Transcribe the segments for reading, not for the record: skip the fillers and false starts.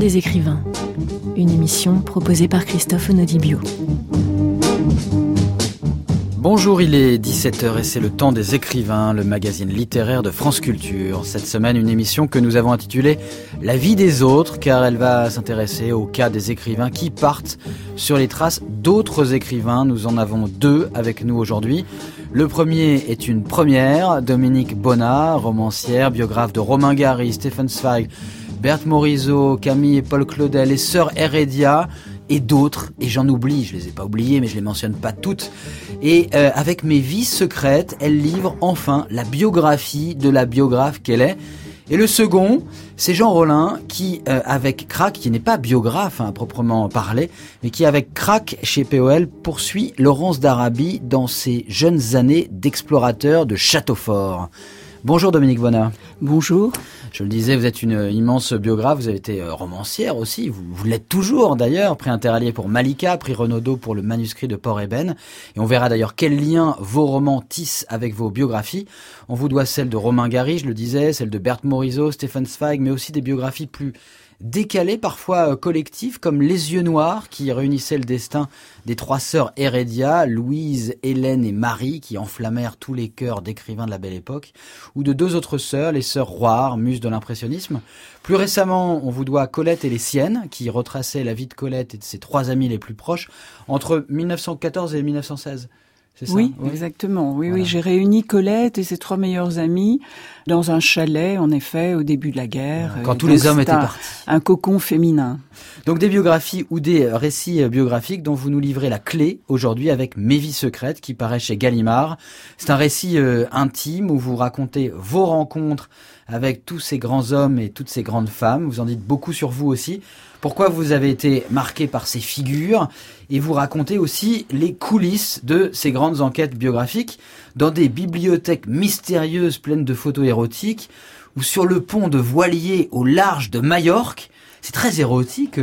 des écrivains, une émission proposée par Christophe Onodibio. Bonjour, il est 17h et c'est le temps des écrivains, le magazine littéraire de France Culture. Cette semaine, une émission que nous avons intitulée « La vie des autres » car elle va s'intéresser au cas des écrivains qui partent sur les traces d'autres écrivains. Nous en avons deux avec nous aujourd'hui. Le premier est une première, Dominique Bonnat, romancière, biographe de Romain Gary, Stefan Zweig, Berthe Morisot, Camille et Paul Claudel et Sœur Heredia et d'autres, et j'en oublie, je les ai pas oubliées mais je les mentionne pas toutes. Et avec Mes vies secrètes, elle livre enfin la biographie de la biographe qu'elle est. Et le second, c'est Jean Rollin qui, avec Crac, qui n'est pas biographe à proprement parler, mais qui, avec Crac chez POL, poursuit Laurence d'Arabie dans ses jeunes années d'explorateur de château fort. Bonjour Dominique Bonnat. Bonjour. Je le disais, vous êtes une immense biographe, vous avez été romancière aussi, vous l'êtes toujours d'ailleurs, prix Interallié pour Malika, prix Renaudot pour le manuscrit de Port-Ébène. Et on verra d'ailleurs quel lien vos romans tissent avec vos biographies. On vous doit celle de Romain Gary, je le disais, celle de Berthe Morisot, Stefan Zweig, mais aussi des biographies plus décalées, parfois collectives, comme Les yeux noirs, qui réunissaient le destin des trois sœurs Heredia, Louise, Hélène et Marie, qui enflammèrent tous les cœurs d'écrivains de la Belle Époque, ou de deux autres sœurs, les sœurs Roire, muses de l'impressionnisme. Plus récemment, on vous doit Colette et les siennes, qui retraçaient la vie de Colette et de ses trois amis les plus proches, entre 1914 et 1916. C'est ça ? Oui, exactement. Oui, voilà. Oui, j'ai réuni Colette et ses trois meilleurs amis dans un chalet, en effet, au début de la guerre. Quand tous les hommes étaient partis. Un cocon féminin. Donc des biographies ou des récits biographiques dont vous nous livrez la clé aujourd'hui avec Mes vies secrètes qui paraît chez Gallimard. C'est un récit intime où vous racontez vos rencontres avec tous ces grands hommes et toutes ces grandes femmes. Vous en dites beaucoup sur vous aussi. Pourquoi vous avez été marqué par ces figures et vous racontez aussi les coulisses de ces grandes enquêtes biographiques dans des bibliothèques mystérieuses pleines de photos érotiques ou sur le pont de Voilier au large de Majorque. C'est très érotique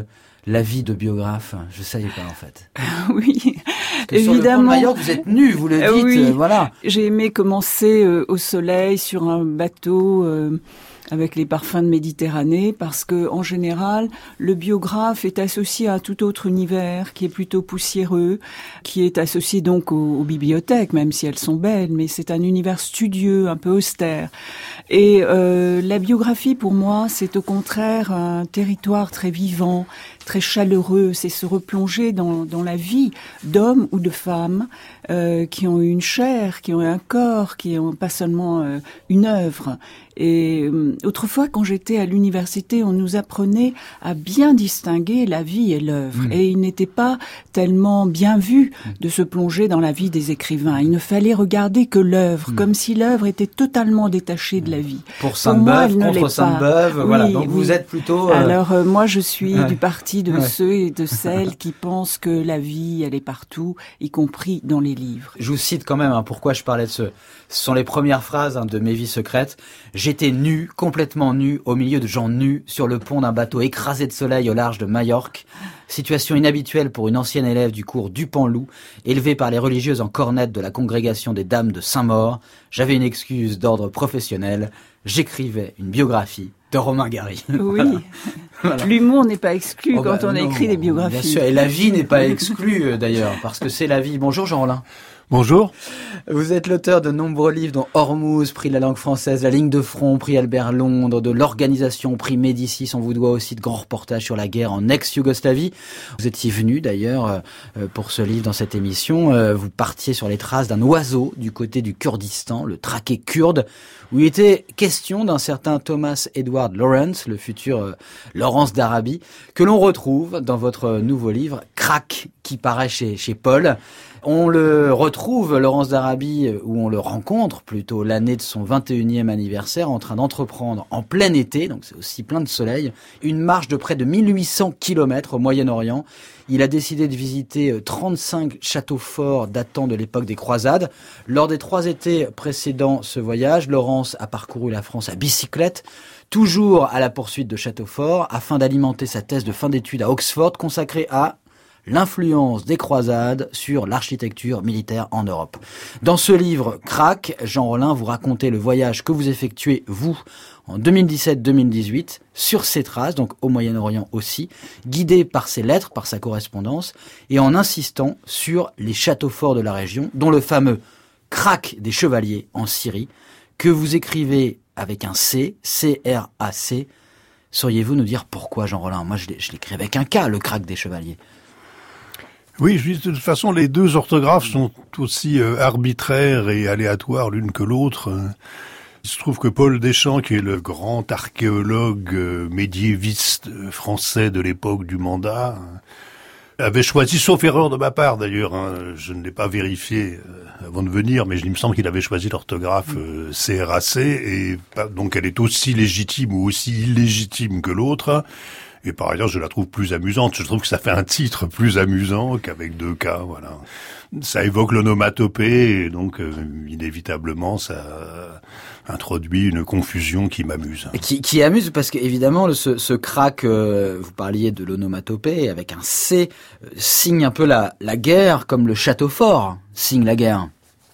la vie de biographe. Je savais pas en fait. Oui, évidemment. Sur le pont de Majorque, vous êtes nu, vous le dites. Oui. Voilà. J'ai aimé commencer au soleil sur un bateau. Avec les parfums de Méditerranée, parce que en général, le biographe est associé à un tout autre univers qui est plutôt poussiéreux, qui est associé donc aux bibliothèques, même si elles sont belles, mais c'est un univers studieux, un peu austère. Et la biographie, pour moi, c'est au contraire un territoire très vivant, très chaleureux. C'est se replonger dans la vie d'hommes ou de femmes qui ont eu une chair, qui ont eu un corps, qui ont pas seulement une œuvre. Et autrefois, quand j'étais à l'université, on nous apprenait à bien distinguer la vie et l'œuvre. Et il n'était pas tellement bien vu de se plonger dans la vie des écrivains. Il ne fallait regarder que l'œuvre, comme si l'œuvre était totalement détachée de la vie. Pour Sainte-Beuve, contre Sainte-Beuve, voilà. Donc vous êtes plutôt... Alors moi, je suis du parti de ceux et de celles qui pensent que la vie, elle est partout, y compris dans les livres. Je vous cite quand même pourquoi je parlais de ce sont les premières phrases de Mes vies secrètes. J'étais nu, complètement nu, au milieu de gens nus, sur le pont d'un bateau écrasé de soleil au large de Majorque. Situation inhabituelle pour une ancienne élève du cours Dupanloup, élevée par les religieuses en cornette de la congrégation des Dames de Saint-Maur. J'avais une excuse d'ordre professionnel. J'écrivais une biographie de Romain Gary. Oui. Voilà. L'humour n'est pas exclu quand on écrit des biographies. Bien sûr, et la vie n'est pas exclue d'ailleurs, parce que c'est la vie. Bonjour Jean Rollin. Bonjour. Vous êtes l'auteur de nombreux livres dont Hormuz, prix de la langue française, La ligne de front, prix Albert Londres, de l'Organisation, prix Médicis. On vous doit aussi de grands reportages sur la guerre en ex-Yougoslavie. Vous étiez venu d'ailleurs pour ce livre dans cette émission. Vous partiez sur les traces d'un oiseau du côté du Kurdistan, le traqué kurde, où il était question d'un certain Thomas Edward Lawrence, le futur Laurence d'Arabie, que l'on retrouve dans votre nouveau livre, Crac, qui paraît chez Paul. On le retrouve, Laurence d'Arabie, ou on le rencontre plutôt l'année de son 21e anniversaire, en train d'entreprendre en plein été, donc c'est aussi plein de soleil, une marche de près de 1800 km au Moyen-Orient. Il a décidé de visiter 35 châteaux forts datant de l'époque des croisades. Lors des 3 étés précédant ce voyage, Laurence a parcouru la France à bicyclette, toujours à la poursuite de châteaux forts, afin d'alimenter sa thèse de fin d'études à Oxford consacrée à l'influence des croisades sur l'architecture militaire en Europe. Dans ce livre, Crac, Jean Rollin, vous racontez le voyage que vous effectuez, vous, en 2017-2018 sur ses traces, donc au Moyen-Orient aussi, guidé par ses lettres, par sa correspondance, et en insistant sur les châteaux forts de la région, dont le fameux Krak des Chevaliers en Syrie, que vous écrivez avec un C, C-R-A-C. Sauriez-vous nous dire pourquoi, Jean Rollin? Moi, je l'écris avec un K, le Krak des Chevaliers. Oui, je dis de toute façon, les deux orthographes sont aussi arbitraires et aléatoires l'une que l'autre. Il se trouve que Paul Deschamps, qui est le grand archéologue médiéviste français de l'époque du mandat, avait choisi, sauf erreur de ma part d'ailleurs, je ne l'ai pas vérifié avant de venir, mais il me semble qu'il avait choisi l'orthographe CRAC, et donc elle est aussi légitime ou aussi illégitime que l'autre. Et par ailleurs, je la trouve plus amusante. Je trouve que ça fait un titre plus amusant qu'avec deux K, voilà. Ça évoque l'onomatopée, et donc inévitablement, ça introduit une confusion qui m'amuse. Et qui amuse parce que évidemment, ce Krak, vous parliez de l'onomatopée, avec un C, signe un peu la guerre, comme le château fort signe la guerre.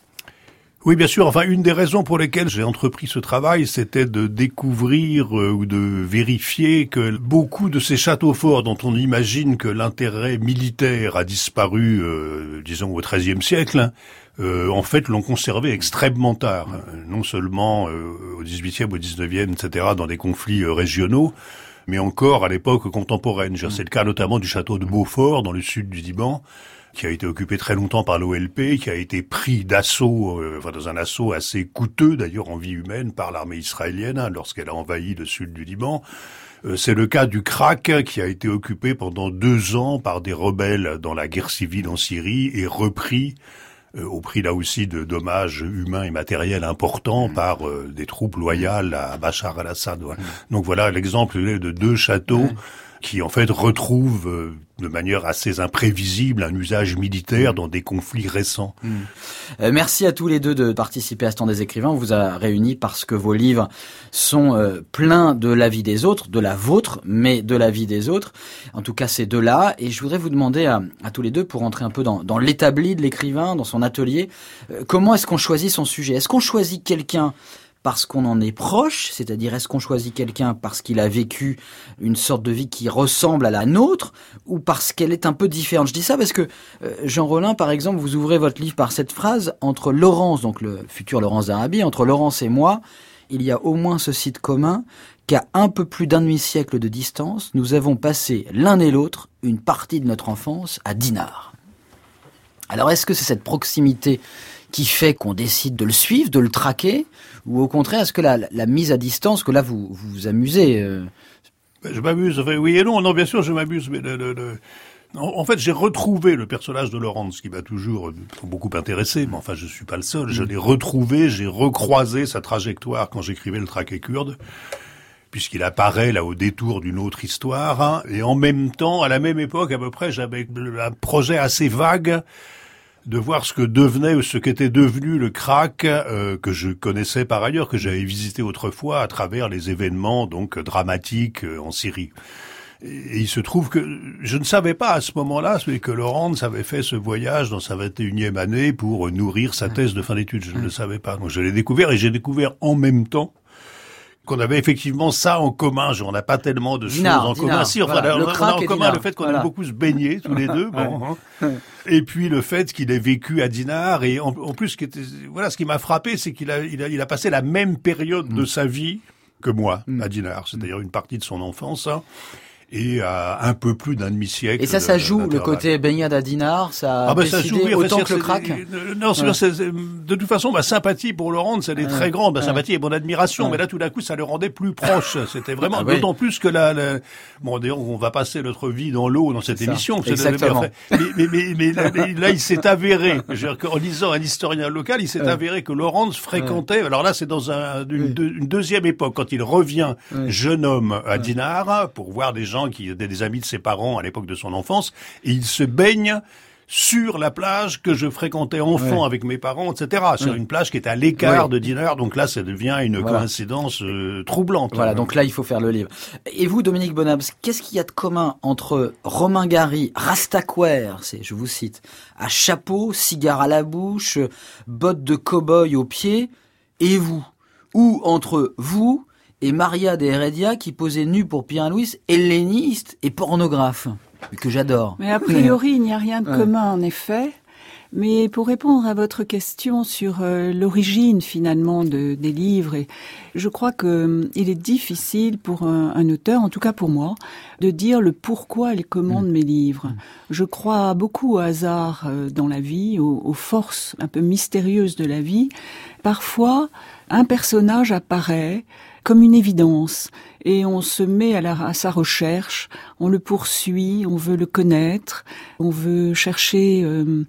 Oui, bien sûr. Enfin, une des raisons pour lesquelles j'ai entrepris ce travail, c'était de découvrir ou de vérifier que beaucoup de ces châteaux forts dont on imagine que l'intérêt militaire a disparu, disons, au XIIIe siècle, en fait, l'ont conservé extrêmement tard. Non seulement au XVIIIe, au XIXe, etc., dans des conflits régionaux, mais encore à l'époque contemporaine. C'est le cas notamment du château de Beaufort, dans le sud du Liban, qui a été occupé très longtemps par l'OLP, qui a été pris d'assaut, dans un assaut assez coûteux d'ailleurs en vie humaine par l'armée israélienne lorsqu'elle a envahi le sud du Liban. C'est le cas du Krak, qui a été occupé pendant 2 ans par des rebelles dans la guerre civile en Syrie et repris au prix là aussi de dommages humains et matériels importants par des troupes loyales à Bachar al-Assad. Donc voilà l'exemple de 2 châteaux qui en fait retrouvent de manière assez imprévisible un usage militaire dans des conflits récents. Merci à tous les deux de participer à ce temps des écrivains. On vous a réunis parce que vos livres sont pleins de la vie des autres, de la vôtre, mais de la vie des autres. En tout cas, ces deux-là. Et je voudrais vous demander à tous les deux, pour entrer un peu dans l'établi de l'écrivain, dans son atelier, comment est-ce qu'on choisit son sujet? Est-ce qu'on choisit quelqu'un parce qu'on en est proche, c'est-à-dire est-ce qu'on choisit quelqu'un parce qu'il a vécu une sorte de vie qui ressemble à la nôtre ou parce qu'elle est un peu différente? Je dis ça parce que Jean Rollin, par exemple, vous ouvrez votre livre par cette phrase: entre Laurence, donc le futur Laurence d'Arabie, entre Laurence et moi, il y a au moins ceci de commun qu'à un peu plus d'un demi-siècle de distance, nous avons passé l'un et l'autre une partie de notre enfance à Dinard. Alors est-ce que c'est cette proximité qui fait qu'on décide de le suivre, de le traquer, ou au contraire, est-ce que la mise à distance, que là vous vous amusez Je m'amuse, enfin, oui et non, bien sûr je m'amuse, mais en fait j'ai retrouvé le personnage de Laurence, ce qui m'a toujours beaucoup intéressé, mais enfin je suis pas le seul, je l'ai retrouvé, j'ai recroisé sa trajectoire quand j'écrivais Le Traqué kurde, puisqu'il apparaît là au détour d'une autre histoire, et en même temps, à la même époque à peu près, j'avais un projet assez vague de voir ce que devenait ou ce qu'était devenu le Krak, que je connaissais par ailleurs, que j'avais visité autrefois à travers les événements donc dramatiques en Syrie. Et il se trouve que je ne savais pas à ce moment-là que Laurence avait fait ce voyage dans sa 21e année pour nourrir sa thèse de fin d'études. Je ne le savais pas. Donc je l'ai découvert, et j'ai découvert en même temps qu'on avait effectivement ça en commun. On n'a pas tellement de choses en commun. Si, enfin, voilà, on a en commun le fait qu'on aime beaucoup se baigner tous les deux. Bon, et puis le fait qu'il ait vécu à Dinard, et en plus, ce qui m'a frappé, c'est qu'il a passé la même période de sa vie que moi à Dinard. C'est d'ailleurs une partie de son enfance. Et à un peu plus d'un demi-siècle. Et ça joue, le côté baignade à Dinard, ça joue, oui, autant que le Krak? Non, de toute façon, ma sympathie pour Laurence, elle est très grande, ma sympathie et mon admiration, mais là, tout d'un coup, ça le rendait plus proche. C'était vraiment, d'autant plus que bon, d'ailleurs, on va passer notre vie dans l'eau dans cette émission. Exactement. Mais là, il s'est avéré, en lisant un historien local, il s'est avéré que Laurence fréquentait, alors là, c'est dans une deuxième époque, quand il revient jeune homme à Dinard, pour voir des gens qui étaient des amis de ses parents à l'époque de son enfance, et il se baigne sur la plage que je fréquentais enfant avec mes parents, etc. Sur une plage qui est à l'écart de Dinard, donc là ça devient une coïncidence troublante. Voilà, donc là il faut faire le livre. Et vous, Dominique Bonabs, qu'est-ce qu'il y a de commun entre Romain Gary, Rastaquouère, je vous cite, à chapeau, cigare à la bouche, bottes de cow-boy aux pieds, et vous? Ou entre vous et Maria de Heredia qui posait nue pour Pierre Louis, helléniste et pornographe, que j'adore. Mais a priori, il n'y a rien de commun en effet. Mais pour répondre à votre question sur l'origine finalement des livres, et je crois que il est difficile pour un auteur, en tout cas pour moi, de dire le pourquoi et le comment de mes livres. Je crois beaucoup au hasard dans la vie, aux forces un peu mystérieuses de la vie. Parfois, un personnage apparaît comme une évidence et on se met à sa recherche, on le poursuit, on veut le connaître, on veut chercher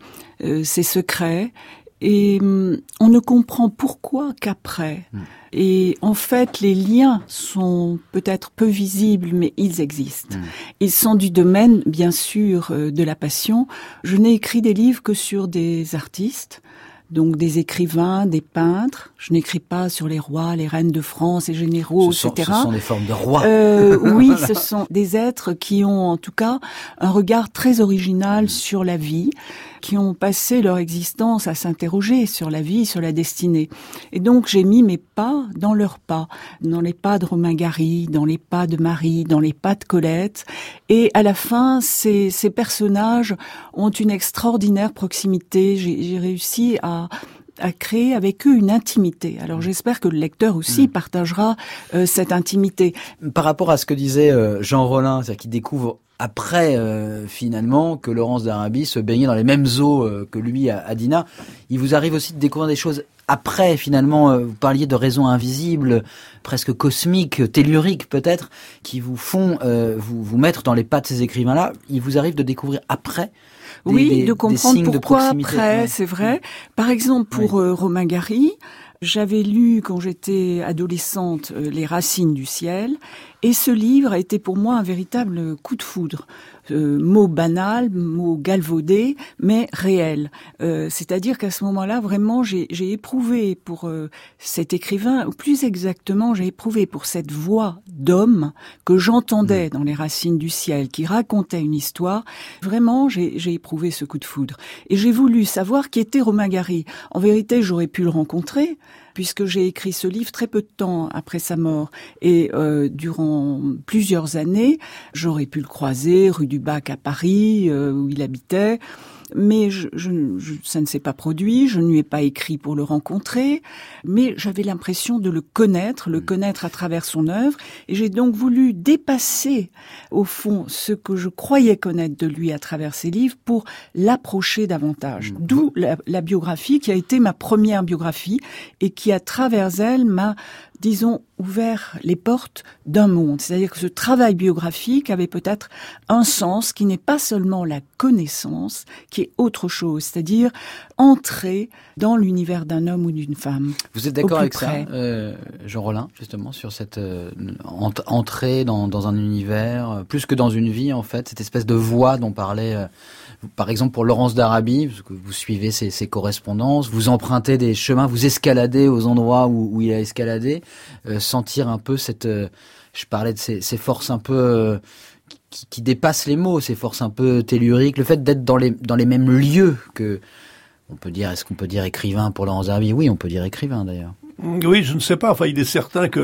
ses secrets et on ne comprend pourquoi qu'après. Et en fait, les liens sont peut-être peu visibles, mais ils existent. Ils sont du domaine, bien sûr, de la passion. Je n'ai écrit des livres que sur des artistes, donc des écrivains, des peintres. Je n'écris pas sur les rois, les reines de France, les généraux, etc. Ce sont des formes de rois. Oui, ce sont des êtres qui ont en tout cas un regard très original sur la vie, qui ont passé leur existence à s'interroger sur la vie, sur la destinée. Et donc j'ai mis mes pas dans leurs pas, dans les pas de Romain Gary, dans les pas de Marie, dans les pas de Colette. Et à la fin, ces personnages ont une extraordinaire proximité. J'ai réussi à créer avec eux une intimité. Alors j'espère que le lecteur aussi partagera cette intimité. Par rapport à ce que disait Jean Rollin, c'est-à-dire qu'il découvre après finalement que Laurence d'Arabie se baignait dans les mêmes eaux que lui à Dinah, il vous arrive aussi de découvrir des choses après finalement, vous parliez de raisons invisibles, presque cosmiques, telluriques peut-être, qui vous font vous mettre dans les pas de ces écrivains-là. Il vous arrive de découvrir après de comprendre pourquoi après, ouais. C'est vrai. Par exemple, pour Romain Gary, j'avais lu quand j'étais adolescente Les Racines du ciel, et ce livre a été pour moi un véritable coup de foudre. Mot banal, mot galvaudé, mais réel. C'est-à-dire qu'à ce moment-là, vraiment, j'ai éprouvé pour cet écrivain, ou plus exactement, j'ai éprouvé pour cette voix d'homme que j'entendais dans Les Racines du ciel, qui racontait une histoire. Vraiment, j'ai éprouvé ce coup de foudre. Et j'ai voulu savoir qui était Romain Gary. En vérité, j'aurais pu le rencontrer, puisque j'ai écrit ce livre très peu de temps après sa mort. Et durant plusieurs années, j'aurais pu le croiser rue du Bac à Paris, où il habitait. Mais ça ne s'est pas produit, je ne lui ai pas écrit pour le rencontrer, mais j'avais l'impression de le connaître à travers son œuvre, et j'ai donc voulu dépasser, au fond, ce que je croyais connaître de lui à travers ses livres pour l'approcher davantage. D'où la biographie qui a été ma première biographie, et qui, à travers elle, m'a, disons, ouvert les portes d'un monde. C'est-à-dire que ce travail biographique avait peut-être un sens qui n'est pas seulement la connaissance, qui est autre chose, c'est-à-dire entrer dans l'univers d'un homme ou d'une femme. Vous êtes d'accord avec ça, Jean Rollin, justement, sur cette entrée dans un univers, plus que dans une vie, en fait, cette espèce de voie dont parlait, par exemple, pour Laurence d'Arabie, parce que vous suivez ses correspondances, vous empruntez des chemins, vous escaladez aux endroits où il a escaladé, sentir un peu cette... je parlais de ces forces un peu... qui dépassent les mots, ces forces un peu telluriques, le fait d'être dans les mêmes lieux que... On peut dire, est-ce qu'on peut dire écrivain pour Laurence d'Arabie ? Oui, on peut dire écrivain d'ailleurs. Oui, je ne sais pas. Enfin, il est certain que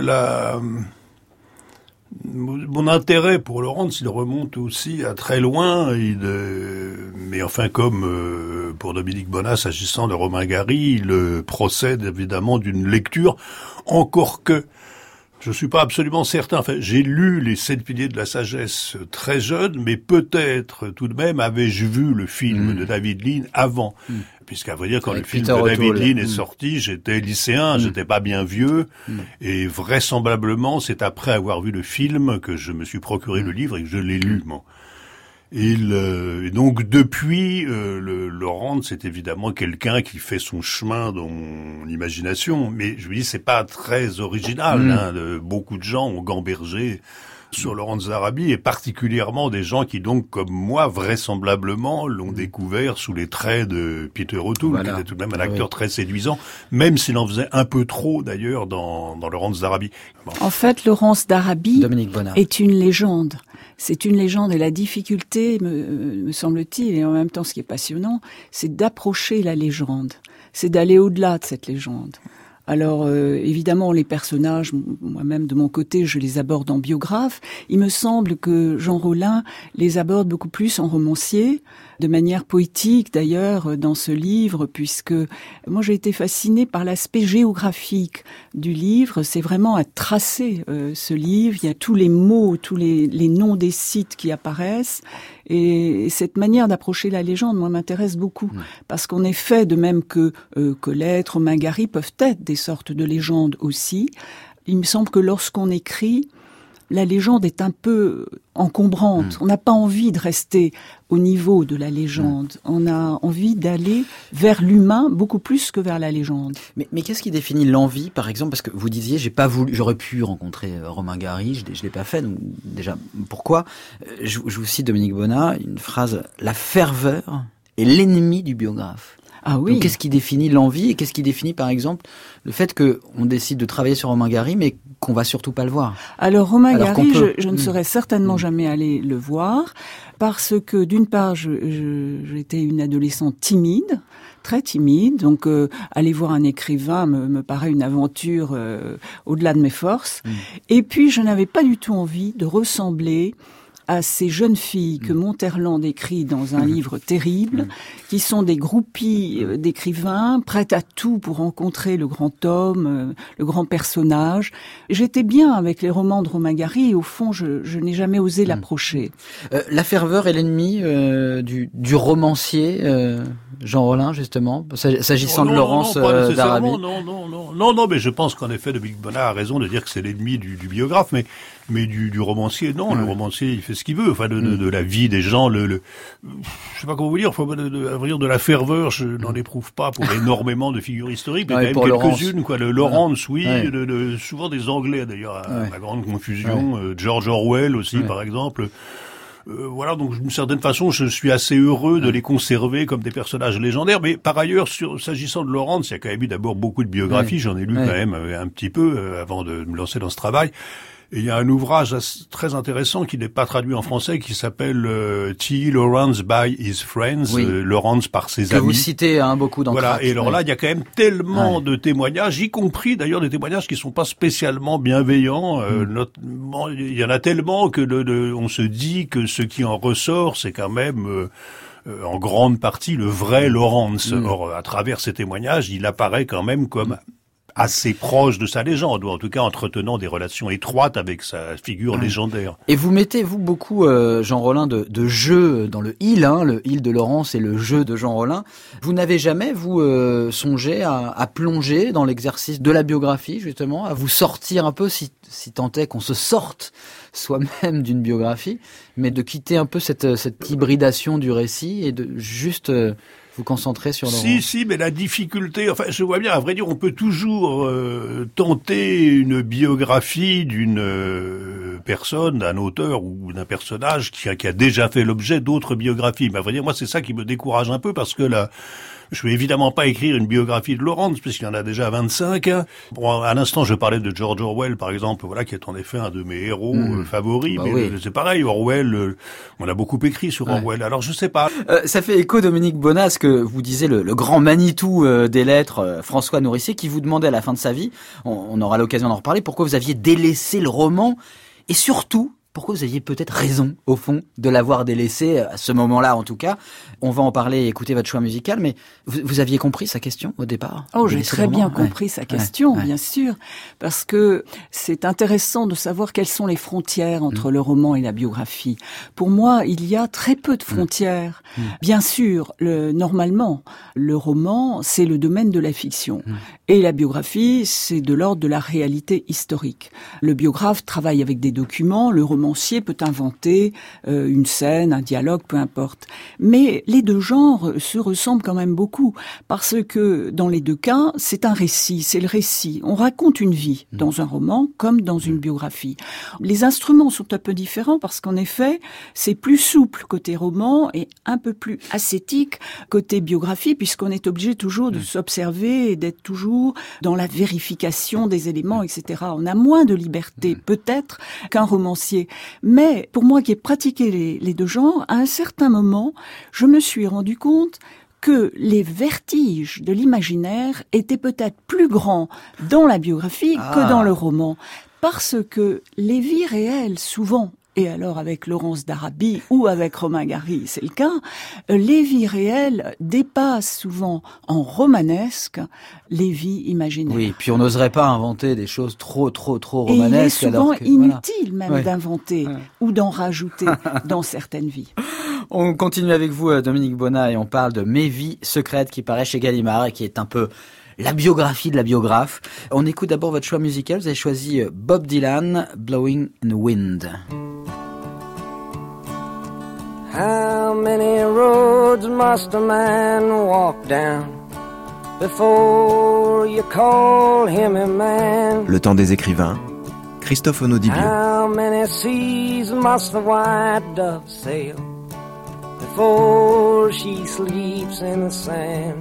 mon intérêt pour Laurence, il remonte aussi à très loin. Mais enfin, comme pour Dominique Bonnat, s'agissant de Romain Gary, il procède évidemment d'une lecture, encore que je suis pas absolument certain. Enfin, j'ai lu les 7 piliers de la sagesse très jeune, mais peut-être tout de même avais-je vu le film de David Lean avant. Puisqu'à vrai dire, quand le film de David Lean est sorti, j'étais lycéen, j'étais pas bien vieux, et vraisemblablement, c'est après avoir vu le film que je me suis procuré le livre et que je l'ai lu. Et donc depuis, Laurent, c'est évidemment quelqu'un qui fait son chemin dans mon imagination, mais je me dis c'est pas très original. Beaucoup de gens ont gambergé sur Laurence d'Arabie, et particulièrement des gens qui donc, comme moi, vraisemblablement, l'ont découvert sous les traits de Peter O'Toole, qui était tout de même un acteur très séduisant, même s'il en faisait un peu trop d'ailleurs dans Laurence d'Arabie. Bon. En fait, Laurence d'Arabie est une légende. C'est une légende, et la difficulté, me semble-t-il, et en même temps ce qui est passionnant, c'est d'approcher la légende. C'est d'aller au-delà de cette légende. Alors évidemment les personnages, moi-même de mon côté, je les aborde en biographe. Il me semble que Jean Rollin les aborde beaucoup plus en romancier, de manière poétique d'ailleurs dans ce livre, puisque moi j'ai été fascinée par l'aspect géographique du livre. C'est vraiment à tracer ce livre. Il y a tous les mots, tous les noms des sites qui apparaissent. Et cette manière d'approcher la légende, moi, m'intéresse beaucoup. Parce qu'en effet, de même que Colette, Romain Gary peuvent être des sortes de légendes aussi, il me semble que lorsqu'on écrit, la légende est un peu encombrante. On n'a pas envie de rester au niveau de la légende. On a envie d'aller vers l'humain beaucoup plus que vers la légende. Mais qu'est-ce qui définit l'envie, par exemple? Parce que vous disiez, j'aurais pu rencontrer Romain Gary, je l'ai pas fait. Donc déjà, pourquoi? Je vous cite Dominique Bonnat, une phrase: la ferveur est l'ennemi du biographe. Ah oui. Donc, qu'est-ce qui définit l'envie et qu'est-ce qui définit, par exemple, le fait qu'on décide de travailler sur Romain Gary, mais qu'on va surtout pas le voir? Alors, Romain Gary, je ne serais certainement jamais allé le voir parce que, d'une part, j'étais une adolescente timide, très timide, donc aller voir un écrivain me paraît une aventure au-delà de mes forces. Et puis, je n'avais pas du tout envie de ressembler à ces jeunes filles que Monterland écrit dans un livre terrible, qui sont des groupies d'écrivains, prêtes à tout pour rencontrer le grand homme, le grand personnage. J'étais bien avec les romans de Romain Gary et au fond, je n'ai jamais osé l'approcher. La ferveur est l'ennemi du romancier Jean Rollin, justement, s'agissant de Laurence d'Arabie. Non, mais je pense qu'en effet, Dominique Bonnat a raison de dire que c'est l'ennemi du biographe, mais du romancier, non. Le romancier, il fait ce qu'il veut, enfin, de la vie des gens, je sais pas comment vous dire, à vrai dire, de la ferveur, je n'en éprouve pas pour énormément de figures historiques, mais quand même quelques-unes, quoi. Le Laurence, oui, souvent des Anglais, d'ailleurs, à ma grande confusion, George Orwell aussi, par exemple. Voilà, donc d'une certaine façon, je suis assez heureux de les conserver comme des personnages légendaires. Mais par ailleurs, s'agissant de Laurence, il y a quand même eu d'abord beaucoup de biographies. J'en ai lu quand même un petit peu avant de me lancer dans ce travail. Et il y a un ouvrage très intéressant qui n'est pas traduit en français, qui s'appelle T. Lawrence by his friends, Lawrence par ses amis. Que vous citez beaucoup dans Voilà. Crac. Et alors là, il y a quand même tellement de témoignages, y compris d'ailleurs des témoignages qui sont pas spécialement bienveillants. Il y en a tellement que on se dit que ce qui en ressort, c'est quand même en grande partie le vrai Lawrence. Or, à travers ces témoignages, il apparaît quand même comme assez proche de sa légende, ou en tout cas entretenant des relations étroites avec sa figure légendaire. Et vous mettez, vous, beaucoup, Jean Rollin, de jeu dans le il de Laurence et le jeu de Jean Rollin. Vous n'avez jamais, vous, songé à plonger dans l'exercice de la biographie, justement, à vous sortir un peu, si tant est qu'on se sorte soi-même d'une biographie, mais de quitter un peu cette hybridation du récit et de juste vous concentrer sur Laurence. Si, mais la difficulté, enfin, je vois bien, à vrai dire, on peut toujours tenter une biographie d'une personne, d'un auteur ou d'un personnage qui a déjà fait l'objet d'autres biographies. Mais à vrai dire, moi, c'est ça qui me décourage un peu parce que là, je vais évidemment pas écrire une biographie de Laurence, puisqu'il y en a déjà 25. Bon, à l'instant, je parlais de George Orwell, par exemple, voilà, qui est en effet un de mes héros favoris. Mais c'est pareil, Orwell, on a beaucoup écrit sur Orwell. Alors, je sais pas. Ça fait écho, Dominique Bonnat, à ce que vous disiez, le grand Manitou des lettres, François Nourricier, qui vous demandait à la fin de sa vie, on aura l'occasion d'en reparler, pourquoi vous aviez délaissé le roman, et surtout, pourquoi vous aviez peut-être raison, au fond, de l'avoir délaissé, à ce moment-là en tout cas. On va en parler et écouter votre choix musical, mais vous aviez compris sa question au départ? Oh, j'ai très bien compris sa question, bien sûr, parce que c'est intéressant de savoir quelles sont les frontières entre le roman et la biographie. Pour moi, il y a très peu de frontières. Bien sûr, normalement, le roman, c'est le domaine de la fiction. Et la biographie, c'est de l'ordre de la réalité historique. Le biographe travaille avec des documents, le romancier peut inventer une scène, un dialogue, peu importe. Mais les deux genres se ressemblent quand même beaucoup, parce que dans les deux cas, c'est un récit, c'est le récit. On raconte une vie dans un roman comme dans une biographie. Les instruments sont un peu différents parce qu'en effet, c'est plus souple côté roman et un peu plus ascétique côté biographie, puisqu'on est obligé toujours de s'observer et d'être toujours dans la vérification des éléments, etc. On a moins de liberté, peut-être, qu'un romancier. Mais pour moi qui ai pratiqué les deux genres, à un certain moment, je me suis rendu compte que les vertiges de l'imaginaire étaient peut-être plus grands dans la biographie que dans le roman. Parce que les vies réelles, souvent, et alors avec Laurence d'Arabie ou avec Romain Gary, c'est le cas, les vies réelles dépassent souvent en romanesque les vies imaginaires. Oui, puis on n'oserait pas inventer des choses trop romanesques. Et il est souvent inutile voilà. d'inventer ou d'en rajouter dans certaines vies. On continue avec vous, Dominique Bonnat, et on parle de Mes vies secrètes qui paraît chez Gallimard et qui est un peu la biographie de la biographe. On écoute d'abord votre choix musical. Vous avez choisi Bob Dylan, Blowing in the Wind. How many roads must a man walk down before you call him a man? Le temps des écrivains, Christophe Onodiblio. How many seas must the white dove sail before she sleeps in the sand?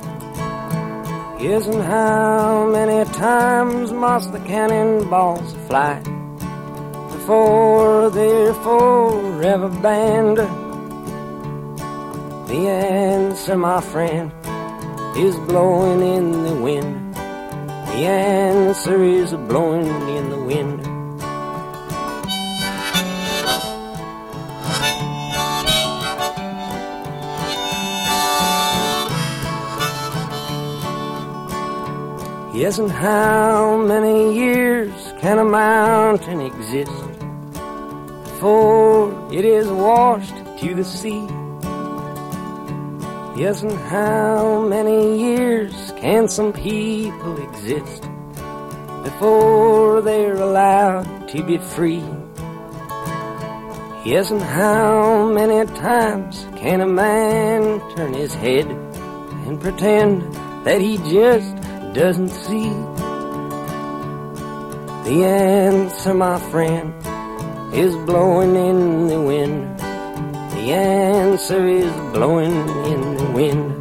Yes, and how many times must the cannonballs fly before they're forever banned? The answer, my friend, is blowing in the wind. The answer is blowing in the wind. Yes, and how many years can a mountain exist before it is washed to the sea? Yes, and how many years can some people exist before they're allowed to be free? Yes, and how many times can a man turn his head and pretend that he just doesn't see? The answer, my friend, is blowing in the wind. The answer is blowing in the wind.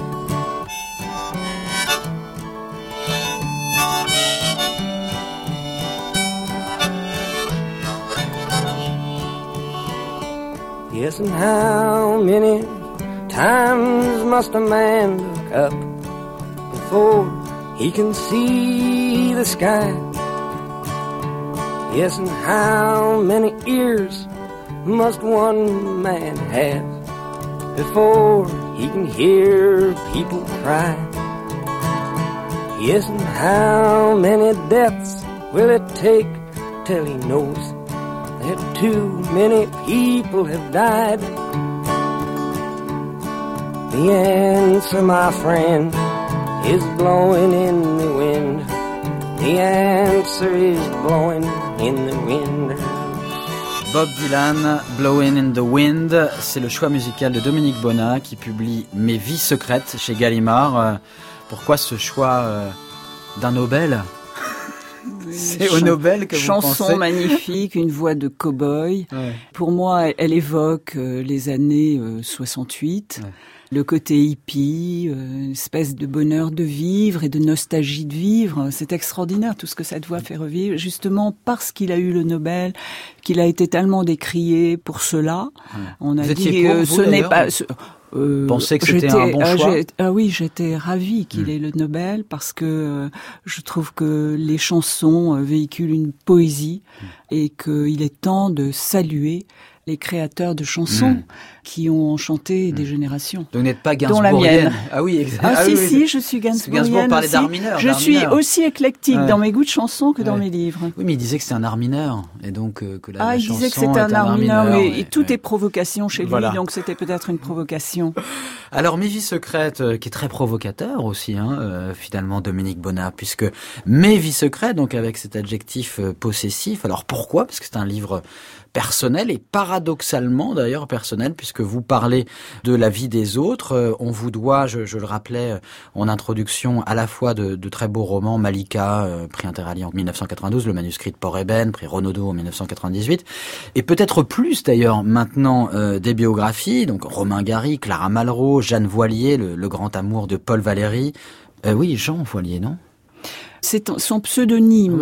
Yes, and how many times must a man look up before he can see the sky? Yes, and how many ears must one man have before he can hear people cry? Yes, and how many deaths will it take till he knows that too many people have died? The answer, my friend, is blowing in the wind. The answer is blowing in the wind. Bob Dylan, Blowing in the Wind, c'est le choix musical de Dominique Bonnat qui publie Mes vies secrètes chez Gallimard. Pourquoi ce choix d'un Nobel? C'est au Nobel que vous pensez? Chanson magnifique, une voix de cow-boy. Ouais. Pour moi, elle évoque les années 68. Ouais. Le côté hippie, une espèce de bonheur de vivre et de nostalgie de vivre. C'est extraordinaire tout ce que cette voix fait revivre, justement parce qu'il a eu le Nobel, qu'il a été tellement décrié pour cela. Ouais. On a vous dit que ce n'est pas... Pensez que c'était un bon choix? Oui, j'étais ravie qu'il ait le Nobel parce que je trouve que les chansons véhiculent une poésie et qu'il est temps de saluer les créateurs de chansons qui ont chanté des générations. Donc vous n'êtes pas gainsbourgienne. Ah oui, exactement. Si, je suis gainsbourgienne. Gainsbourg parlait d'art mineur. Je suis aussi éclectique dans mes goûts de chansons que dans mes livres. Oui, mais il disait que c'était un art mineur et donc que la chanson il disait que c'était un art mineur, mais tout est provocation chez lui, donc c'était peut-être une provocation. Alors Mes vies secrètes, qui est très provocateur aussi, finalement, Dominique Bonnat, puisque Mes vies secrètes, donc avec cet adjectif possessif. Alors pourquoi? Parce que c'est un livre personnel et paradoxalement d'ailleurs personnel, puisque vous parlez de la vie des autres. On vous doit, je le rappelais en introduction, à la fois de très beaux romans, Malika, prix Interallié en 1992, le manuscrit de Port-Eben, prix Renaudot en 1998, et peut-être plus d'ailleurs maintenant des biographies, donc Romain Gary, Clara Malraux, Jeanne Voilier, le grand amour de Paul Valéry. Oui, Jean Voilier, non? C'est son pseudonyme. Oui.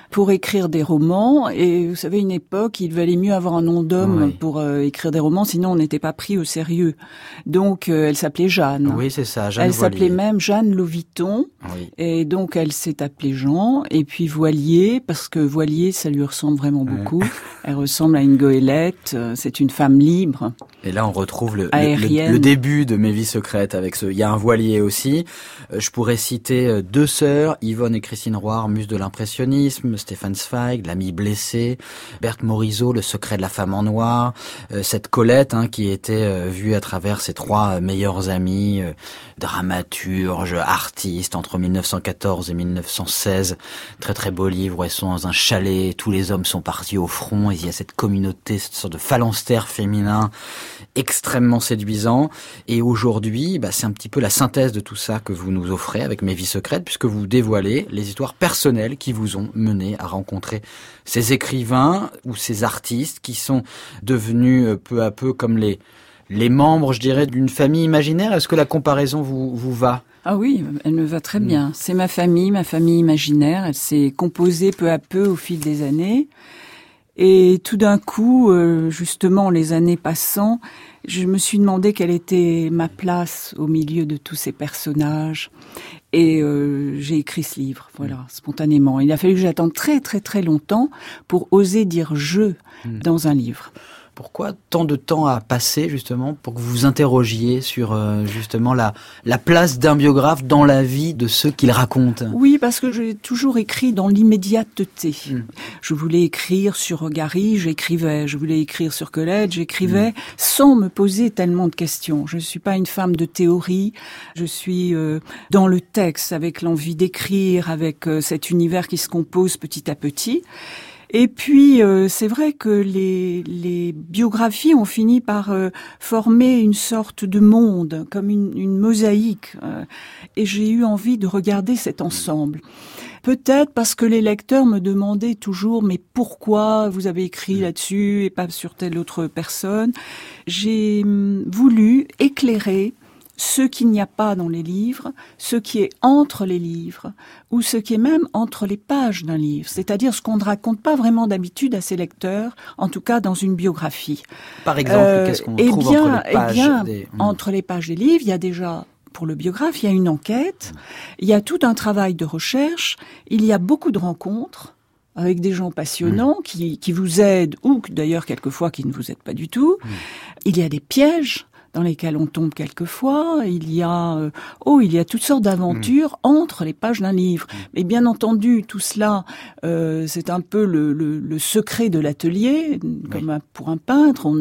pour écrire des romans. Et vous savez, une époque, il valait mieux avoir un nom d'homme pour écrire des romans, sinon on n'était pas pris au sérieux. Donc, elle s'appelait Jeanne. Oui, c'est ça, Jeanne Elle Voilier. s'appelait même Jeanne Loviton. Oui. Et donc, elle s'est appelée Jean. Et puis Voilier, parce que Voilier, ça lui ressemble vraiment beaucoup. Elle ressemble à une goélette. C'est une femme libre. Et là, on retrouve Aérienne. le début de Mes vies secrètes avec il y a un voilier aussi. Je pourrais citer deux sœurs, Yvonne et Christine Roire, muses de l'impressionnisme, Stéphane Zweig, L'ami blessé, Berthe Morisot, Le secret de la femme en noir, cette Colette qui était vue à travers ses trois meilleurs amis, dramaturge, artiste, entre 1914 et 1916. Très très beau livre où elles sont dans un chalet, tous les hommes sont partis au front, et il y a cette communauté, cette sorte de phalanstère féminin extrêmement séduisant. Et aujourd'hui, c'est un petit peu la synthèse de tout ça que vous nous offrez avec Mes vies secrètes, puisque vous dévoilez les histoires personnelles qui vous ont mené à rencontrer ces écrivains ou ces artistes qui sont devenus peu à peu comme les membres, je dirais, d'une famille imaginaire. Est-ce que la comparaison vous va ? Ah oui, elle me va très bien. C'est ma famille imaginaire. Elle s'est composée peu à peu au fil des années. Et tout d'un coup, justement, les années passant, je me suis demandé quelle était ma place au milieu de tous ces personnages. Et j'ai écrit ce livre, voilà, spontanément. Il a fallu que j'attende très très très longtemps pour oser dire « je » dans un livre. Pourquoi tant de temps a passé justement pour que vous vous interrogiez sur justement la place d'un biographe dans la vie de ceux qu'il raconte ? Oui, parce que j'ai toujours écrit dans l'immédiateté. Je voulais écrire sur Gary, j'écrivais. Je voulais écrire sur Colette, j'écrivais sans me poser tellement de questions. Je ne suis pas une femme de théorie. Je suis dans le texte avec l'envie d'écrire, avec cet univers qui se compose petit à petit. Et puis, c'est vrai que les biographies ont fini par former une sorte de monde, comme une mosaïque. Et j'ai eu envie de regarder cet ensemble. Peut-être parce que les lecteurs me demandaient toujours « mais pourquoi vous avez écrit là-dessus et pas sur telle autre personne ?» J'ai voulu éclairer ce qu'il n'y a pas dans les livres, ce qui est entre les livres, ou ce qui est même entre les pages d'un livre, c'est-à-dire ce qu'on ne raconte pas vraiment d'habitude à ses lecteurs, en tout cas dans une biographie. Par exemple, qu'est-ce qu'on trouve entre les pages entre les pages des livres, il y a déjà, pour le biographe, il y a une enquête, il y a tout un travail de recherche, il y a beaucoup de rencontres, avec des gens passionnants qui vous aident, ou d'ailleurs quelquefois qui ne vous aident pas du tout. Il y a des pièges dans lesquels on tombe quelquefois. Il y a toutes sortes d'aventures entre les pages d'un livre. Mais bien entendu, tout cela, c'est un peu le secret de l'atelier. Comme pour un peintre, on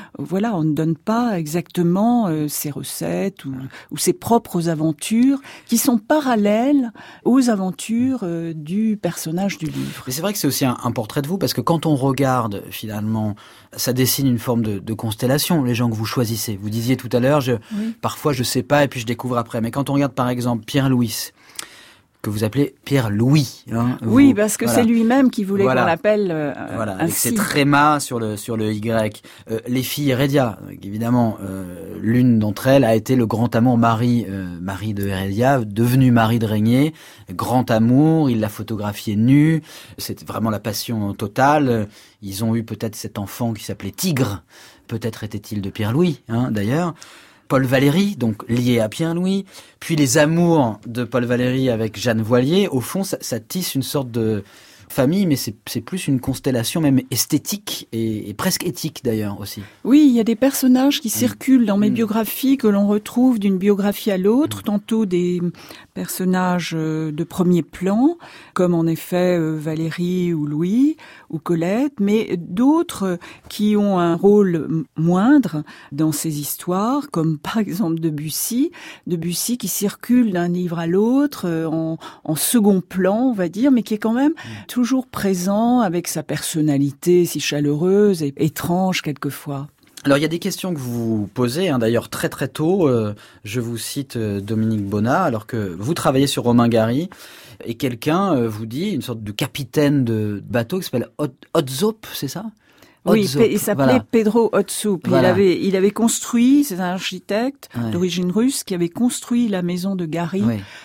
ne donne pas exactement ses recettes ou ses propres aventures qui sont parallèles aux aventures du personnage du livre. Mais c'est vrai que c'est aussi un portrait de vous, parce que quand on regarde, finalement, ça dessine une forme de constellation, les gens que vous choisissez. Vous disiez tout à l'heure, parfois je sais pas et puis je découvre après. Mais quand on regarde par exemple Pierre-Louis, que vous appelez Pierre-Louis. Oui, parce que c'est lui-même qui voulait qu'on l'appelle avec ainsi. ses trémas sur le Y. Les filles Heredia, évidemment, l'une d'entre elles a été le grand amour Marie de Heredia, devenue Marie de Régnier. Grand amour, il l'a photographiée nue. C'était vraiment la passion totale. Ils ont eu peut-être cet enfant qui s'appelait Tigre. Peut-être était-il de Pierre-Louis, D'ailleurs. Paul Valéry, donc lié à Pierre-Louis, puis les amours de Paul Valéry avec Jeanne Voilier, au fond, ça tisse une sorte de famille, mais c'est plus une constellation même esthétique et presque éthique d'ailleurs aussi. Oui, il y a des personnages qui circulent dans mes biographies, que l'on retrouve d'une biographie à l'autre, tantôt des personnages de premier plan, comme en effet Valérie ou Louis ou Colette, mais d'autres qui ont un rôle moindre dans ces histoires, comme par exemple Debussy qui circule d'un livre à l'autre en second plan, on va dire, mais qui est quand même toujours présent avec sa personnalité si chaleureuse et étrange quelquefois. Alors il y a des questions que vous posez, d'ailleurs très très tôt. Je vous cite Dominique Bonnat, alors que vous travaillez sur Romain Gary, et quelqu'un vous dit, une sorte de capitaine de bateau qui s'appelle Otzop, c'est ça ? Oui, il s'appelait Pedro Otzop. Voilà. Il avait construit, c'est un architecte d'origine russe qui avait construit la maison de Gary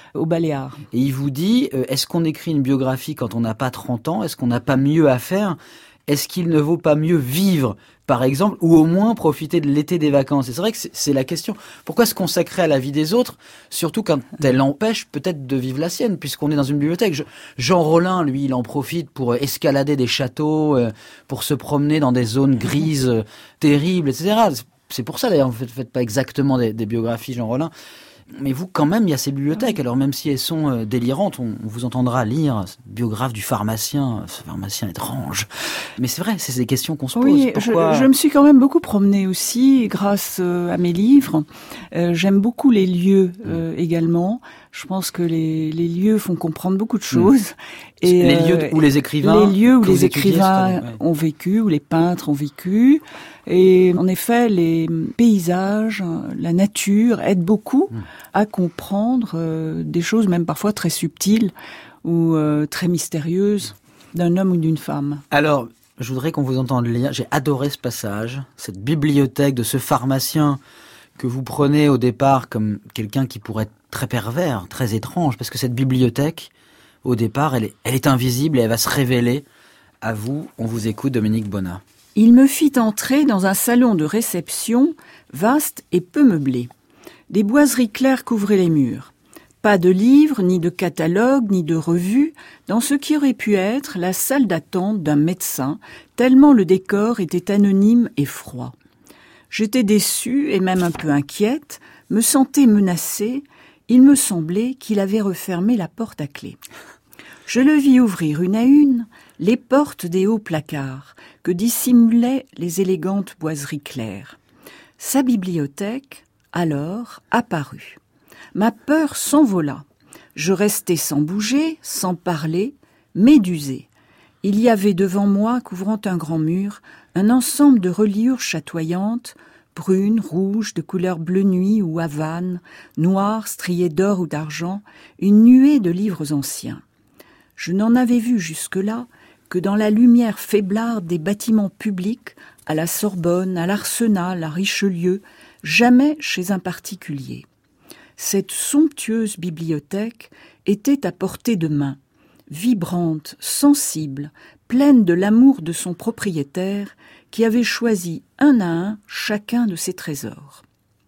aux Baléares. Et il vous dit, est-ce qu'on écrit une biographie quand on n'a pas 30 ans? Est-ce qu'on n'a pas mieux à faire? Est-ce qu'il ne vaut pas mieux vivre, par exemple, ou au moins profiter de l'été des vacances? Et c'est vrai que c'est la question. Pourquoi se consacrer à la vie des autres, surtout quand elle empêche peut-être de vivre la sienne, puisqu'on est dans une bibliothèque? Jean Rollin, lui, il en profite pour escalader des châteaux, pour se promener dans des zones grises terribles, etc. C'est pour ça, d'ailleurs, vous ne faites pas exactement des biographies, Jean Rollin. Mais vous, quand même, il y a ces bibliothèques. Alors même si elles sont délirantes, on vous entendra lire biographe du pharmacien, ce pharmacien étrange. Mais c'est vrai, c'est des questions qu'on se pose. Oui, Pourquoi... je me suis quand même beaucoup promenée aussi grâce à mes livres. J'aime beaucoup les lieux également. Je pense que les lieux font comprendre beaucoup de choses. Et les lieux où les écrivains, ont vécu, où les peintres ont vécu. Et en effet, les paysages, la nature aident beaucoup à comprendre des choses même parfois très subtiles ou très mystérieuses d'un homme ou d'une femme. Alors, je voudrais qu'on vous entende lire. J'ai adoré ce passage, cette bibliothèque de ce pharmacien que vous prenez au départ comme quelqu'un qui pourrait être très pervers, très étrange, parce que cette bibliothèque, au départ, elle est invisible et elle va se révéler à vous. On vous écoute, Dominique Bonnat. Il me fit entrer dans un salon de réception vaste et peu meublé. Des boiseries claires couvraient les murs. Pas de livres, ni de catalogues, ni de revues, dans ce qui aurait pu être la salle d'attente d'un médecin, tellement le décor était anonyme et froid. J'étais déçue et même un peu inquiète, me sentais menacée. Il me semblait qu'il avait refermé la porte à clé. Je le vis ouvrir une à une les portes des hauts placards que dissimulaient les élégantes boiseries claires. Sa bibliothèque, alors, apparut. Ma peur s'envola. Je restai sans bouger, sans parler, médusée. Il y avait devant moi, couvrant un grand mur, un ensemble de reliures chatoyantes, brunes, rouges, de couleur bleu nuit ou havane, noires, striées d'or ou d'argent, une nuée de livres anciens. Je n'en avais vu jusque-là que dans la lumière faiblarde des bâtiments publics, à la Sorbonne, à l'Arsenal, à Richelieu, jamais chez un particulier. Cette somptueuse bibliothèque était à portée de main, vibrante, sensible, pleine de l'amour de son propriétaire qui avait choisi un à un chacun de ses trésors.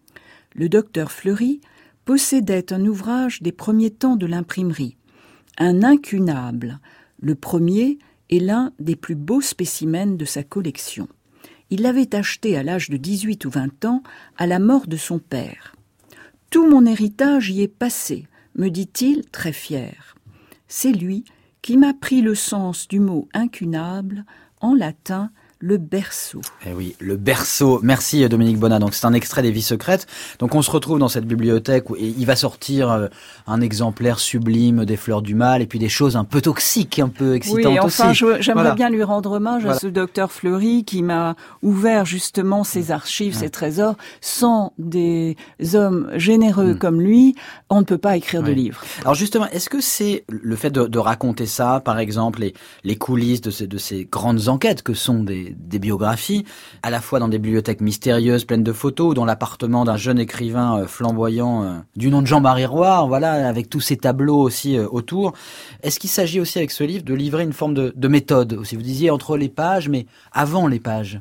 Le docteur Fleury possédait un ouvrage des premiers temps de l'imprimerie, un incunable, le premier et l'un des plus beaux spécimens de sa collection. Il l'avait acheté à l'âge de 18 ou 20 ans à la mort de son père. « Tout mon héritage y est passé », me dit-il très fier. C'est lui qui m'apprit le sens du mot incunable, en latin le berceau. Eh oui, le berceau. Merci Dominique Bonnat. Donc c'est un extrait des Vies secrètes. Donc on se retrouve dans cette bibliothèque où il va sortir un exemplaire sublime des Fleurs du Mal et puis des choses un peu toxiques, un peu excitantes oui, enfin, aussi. J'aimerais bien lui rendre hommage à ce docteur Fleury qui m'a ouvert justement ses archives, ses trésors. Sans des hommes généreux comme lui, on ne peut pas écrire de livres. Alors justement, est-ce que c'est le fait de raconter ça, par exemple, les coulisses de ces grandes enquêtes que sont des biographies, à la fois dans des bibliothèques mystérieuses pleines de photos ou dans l'appartement d'un jeune écrivain flamboyant du nom de Jean-Marie Roy, voilà, avec tous ces tableaux aussi autour. Est-ce qu'il s'agit aussi avec ce livre de livrer une forme de méthode aussi? Vous disiez entre les pages, mais avant les pages.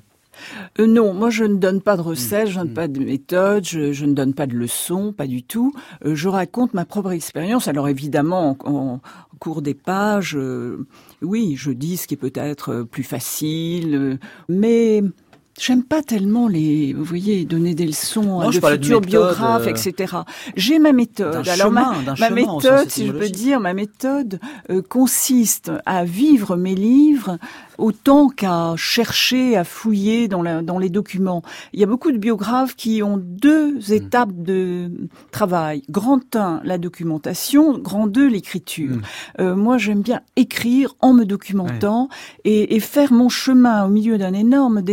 Non, moi je ne donne pas de recettes, je ne donne pas de méthode, je ne donne pas de leçons, pas du tout. Je raconte ma propre expérience. Alors évidemment, en cours des pages, oui, je dis ce qui est peut-être plus facile, mais j'aime pas tellement vous voyez, donner des leçons à de futurs biographes, etc. J'ai ma méthode. Alors ma méthode, si je peux dire, ma méthode consiste à vivre mes livres autant qu'à chercher, à fouiller dans les documents. Il y a beaucoup de biographes qui ont deux étapes de travail. Grand 1, la documentation. Grand 2, l'écriture. Moi, j'aime bien écrire en me documentant et faire mon chemin au milieu d'un énorme désordre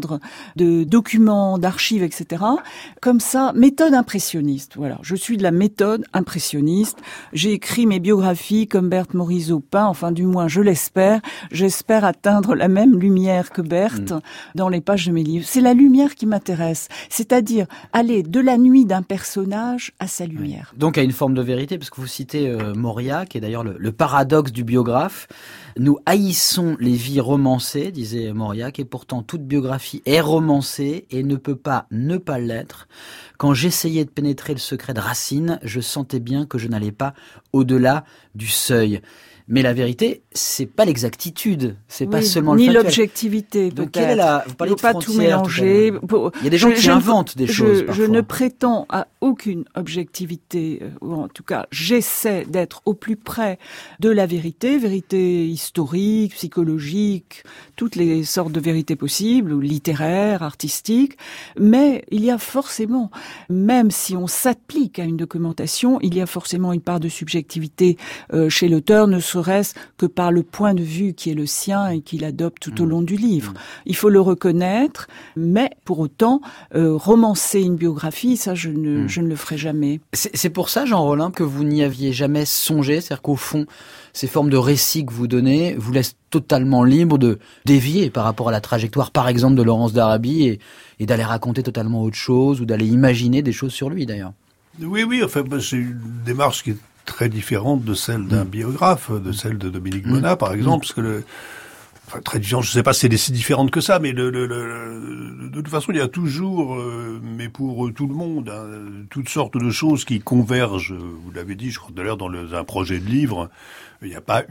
joindre de documents, d'archives, etc. Comme ça, méthode impressionniste. Voilà, je suis de la méthode impressionniste. J'ai écrit mes biographies comme Berthe Morisot peint, enfin du moins je l'espère. J'espère atteindre la même lumière que Berthe dans les pages de mes livres. C'est la lumière qui m'intéresse, c'est-à-dire aller de la nuit d'un personnage à sa lumière. Oui. Donc à une forme de vérité, parce que vous citez Mauriac, qui est d'ailleurs le paradoxe du biographe. Nous haïssons les vies romancées, disait Mauriac, et pourtant toute biographie est romancée et ne peut pas ne pas l'être. Quand j'essayais de pénétrer le secret de Racine, je sentais bien que je n'allais pas au-delà du seuil. Mais la vérité, c'est pas l'exactitude, c'est pas seulement le ni factuel. L'objectivité. Donc peut-être. Quelle est la... Vous parlez de pas frontières, tout mélanger. Il y a des gens qui inventent des choses. Je ne prétends à aucune objectivité, ou en tout cas, j'essaie d'être au plus près de la vérité historique, psychologique, toutes les sortes de vérités possibles, ou littéraires, artistiques. Mais il y a forcément, même si on s'applique à une documentation, il y a forcément une part de subjectivité chez l'auteur, ne serait-ce que par le point de vue qui est le sien et qu'il adopte tout au long du livre. Il faut le reconnaître, mais pour autant, romancer une biographie, ça je ne le ferai jamais. C'est pour ça, Jean Rollin, que vous n'y aviez jamais songé, c'est-à-dire qu'au fond, ces formes de récits que vous donnez vous laissent totalement libre de dévier par rapport à la trajectoire, par exemple, de Laurence d'Arabie et d'aller raconter totalement autre chose ou d'aller imaginer des choses sur lui, d'ailleurs. Oui, enfin, c'est une démarche qui est très différente de celle d'un biographe, de celle de Dominique Bonnat, par exemple, parce que très différente, je ne sais pas si elle est si différente que ça, mais de toute façon, il y a toujours, mais pour tout le monde, toutes sortes de choses qui convergent. Vous l'avez dit, je crois tout à l'heure, dans un projet de livre, il n'y a pas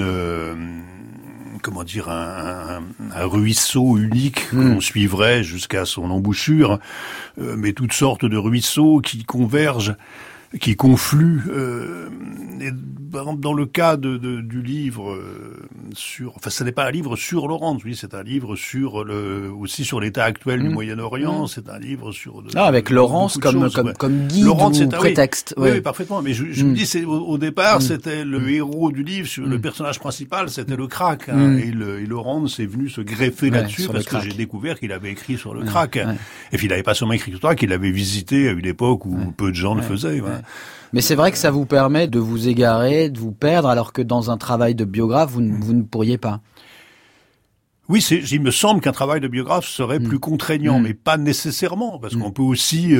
un ruisseau unique qu'on suivrait jusqu'à son embouchure, mais toutes sortes de ruisseaux qui convergent, qui confluent. Et par exemple, dans le cas du livre ce n'est pas un livre sur Laurence, oui, c'est un livre aussi sur l'état actuel du Moyen-Orient. C'est un livre sur avec Laurence comme guide Laurence, ou prétexte. Oui, parfaitement. Mais je me dis, au départ, c'était le héros du livre, le personnage principal, c'était le crack, et Laurence est venu se greffer là-dessus parce que j'ai découvert qu'il avait écrit sur le crack. Et puis il n'avait pas seulement écrit sur le crack, il l'avait visité à une époque où peu de gens le faisaient. Mais c'est vrai que ça vous permet de vous égarer, de vous perdre, alors que dans un travail de biographe, vous ne pourriez pas. Oui, il me semble qu'un travail de biographe serait plus contraignant, mais pas nécessairement, parce qu'on peut aussi...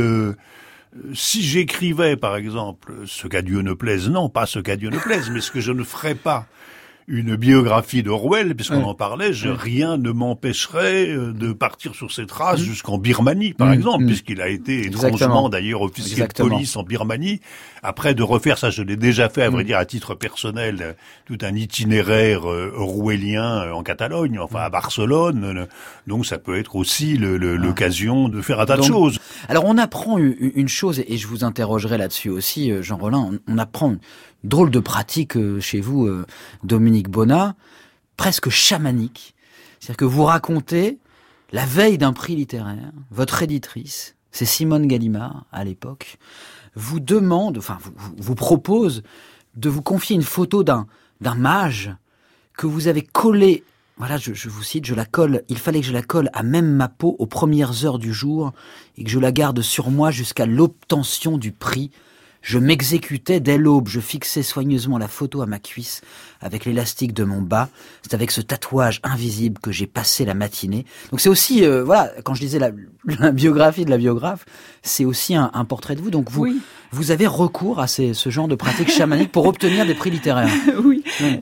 si j'écrivais, par exemple, ce qu'à Dieu ne plaise, non, pas ce qu'à Dieu ne plaise, mais ce que je ne ferais pas, une biographie d'Orwell, puisqu'on en parlait, rien ne m'empêcherait de partir sur ses traces jusqu'en Birmanie, par exemple, puisqu'il a été étrangement d'ailleurs officier de police en Birmanie. Après, de refaire ça, je l'ai déjà fait, à vrai dire, à titre personnel, tout un itinéraire orwellien en Catalogne, enfin à Barcelone. Donc ça peut être aussi l'occasion de faire un tas de choses. Alors on apprend une chose, et je vous interrogerai là-dessus aussi, Jean Rollin, on apprend une drôle de pratique chez vous, Dominique Bonnat, presque chamanique. C'est-à-dire que vous racontez, la veille d'un prix littéraire, votre éditrice, c'est Simone Gallimard à l'époque, vous demande, enfin vous propose de vous confier une photo d'un mage que vous avez collé. Voilà, je vous cite, je la colle, il fallait que je la colle à même ma peau aux premières heures du jour et que je la garde sur moi jusqu'à l'obtention du prix. Je m'exécutais dès l'aube, je fixais soigneusement la photo à ma cuisse avec l'élastique de mon bas. C'est avec ce tatouage invisible que j'ai passé la matinée. Donc c'est aussi, quand je disais la biographie de la biographe, c'est aussi un portrait de vous. Donc vous avez recours à ce genre de pratique chamanique pour obtenir des prix littéraires. Oui,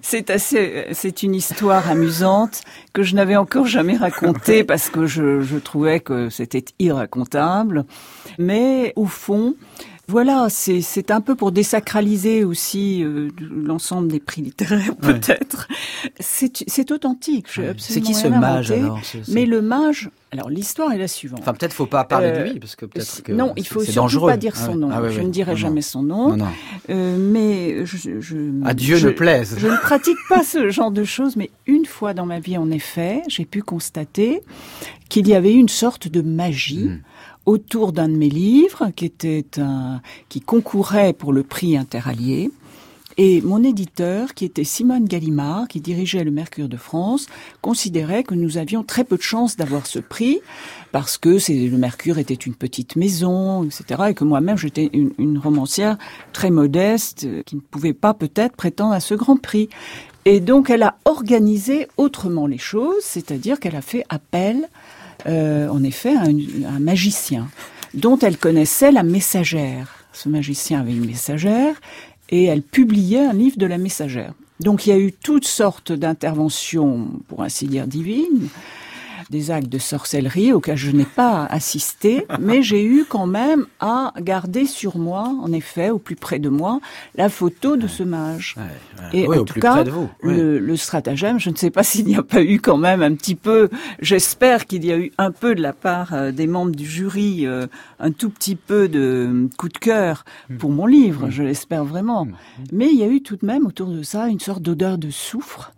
c'est une histoire amusante que je n'avais encore jamais racontée parce que je trouvais que c'était irracontable. Mais au fond, voilà, c'est un peu pour désacraliser aussi l'ensemble des prix littéraires, peut-être. C'est authentique. C'est qui ce mage alors Mais le mage, alors l'histoire est la suivante. Enfin, peut-être faut pas parler de lui parce que peut-être que non, il faut surtout dangereux. pas dire son nom. Je ne dirai jamais son nom. Non. Mais à Dieu ne plaise. Je ne pratique pas ce genre de choses, mais une fois dans ma vie, en effet, j'ai pu constater qu'il y avait une sorte de magie. Autour d'un de mes livres, qui concourait pour le prix Interallié. Et mon éditeur, qui était Simone Gallimard, qui dirigeait le Mercure de France, considérait que nous avions très peu de chance d'avoir ce prix, parce que le Mercure était une petite maison, etc., et que moi-même j'étais une romancière très modeste, qui ne pouvait pas peut-être prétendre à ce grand prix. Et donc elle a organisé autrement les choses, c'est-à-dire qu'elle a fait appel, en effet, à un magicien, dont elle connaissait la messagère. Ce magicien avait une messagère, et elle publiait un livre de la messagère. Donc il y a eu toutes sortes d'interventions, pour ainsi dire, divines, des actes de sorcellerie auxquels je n'ai pas assisté, mais j'ai eu quand même à garder sur moi, en effet, au plus près de moi, la photo de ce mage. Et oui, en tout cas, le stratagème, je ne sais pas s'il n'y a pas eu quand même un petit peu, j'espère qu'il y a eu un peu de la part des membres du jury, un tout petit peu de coup de cœur pour mon livre, je l'espère vraiment. Mais il y a eu tout de même autour de ça une sorte d'odeur de soufre.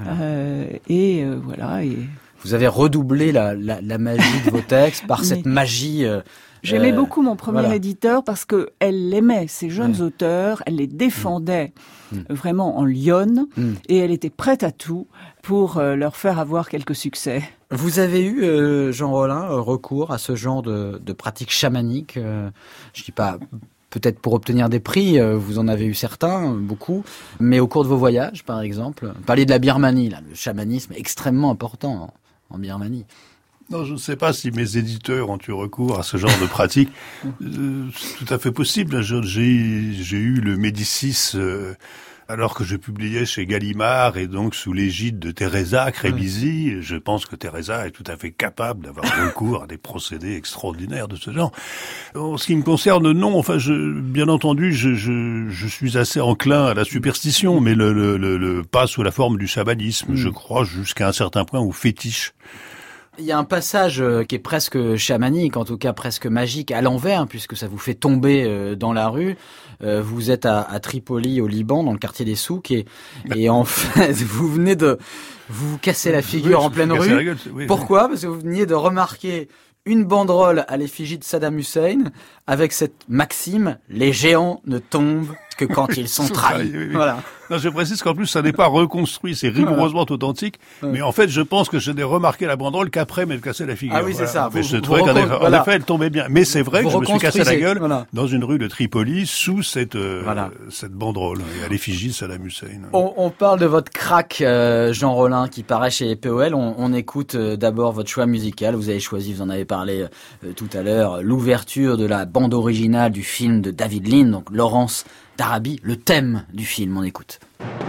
Voilà. Vous avez redoublé la magie de vos textes par cette magie. J'aimais beaucoup mon premier éditeur parce que elle aimait ces jeunes auteurs, elle les défendait vraiment en lionne et elle était prête à tout pour leur faire avoir quelques succès. Vous avez eu, Jean Rollin, recours à ce genre de pratiques chamaniques, je dis pas peut-être pour obtenir des prix, vous en avez eu certains, beaucoup, mais au cours de vos voyages, par exemple. Parlez de la Birmanie, là, le chamanisme est extrêmement important en Birmanie. Non, je ne sais pas si mes éditeurs ont eu recours à ce genre de pratique. C'est tout à fait possible. J'ai eu le Médicis alors que je publiais chez Gallimard et donc sous l'égide de Teresa Crébisi. Je pense que Teresa est tout à fait capable d'avoir recours à des procédés extraordinaires de ce genre. En ce qui me concerne, non. Enfin, bien entendu, je suis assez enclin à la superstition, mais le pas sous la forme du chamanisme. Je crois jusqu'à un certain point au fétiche. Il y a un passage qui est presque chamanique, en tout cas presque magique, à l'envers, puisque ça vous fait tomber dans la rue. Vous êtes à Tripoli, au Liban, dans le quartier des Souks, et en fait, vous venez de vous casser la figure en pleine rue. Pourquoi ? Parce que vous veniez de remarquer une banderole à l'effigie de Saddam Hussein, avec cette maxime, les géants ne tombent que quand ils sont trahis. Voilà. Non, je précise qu'en plus, ça n'est pas reconstruit, c'est rigoureusement authentique. Mais en fait, je pense que je n'ai remarqué la banderole qu'après m'être cassé la figure. Ah oui, c'est ça. Mais je trouvais qu'en effet, elle tombait bien. Mais c'est vrai que je me suis cassé la gueule dans une rue de Tripoli sous cette banderole, et à l'effigie de Saddam Hussein. On parle de votre crack, Jean Rollin, qui paraît chez POL. On écoute d'abord votre choix musical. Vous avez choisi, vous en avez parlé tout à l'heure, l'ouverture de la bande originale du film de David Lean, donc Laurence d'Arabie, le thème du film. On écoute.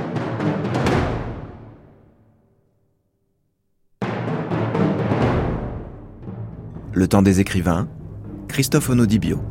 Le temps des écrivains, Christophe Onodibio.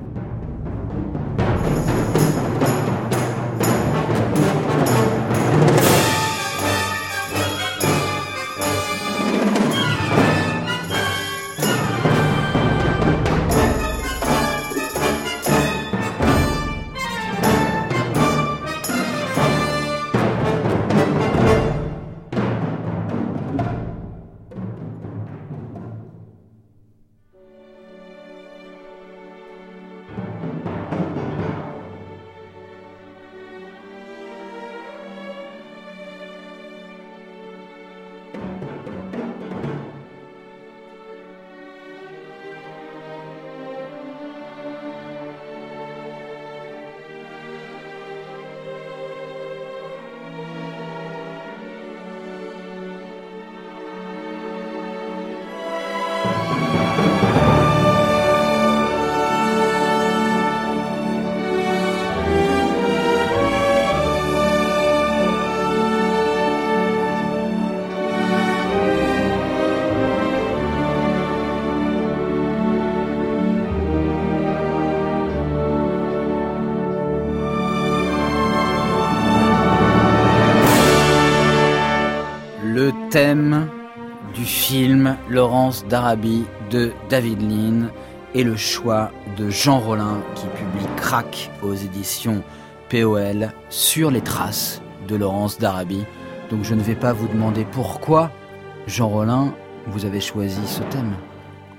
Thème du film Laurence d'Arabie de David Lean et le choix de Jean Rollin qui publie Crack aux éditions POL sur les traces de Laurence d'Arabie. Donc je ne vais pas vous demander pourquoi, Jean Rollin, vous avez choisi ce thème.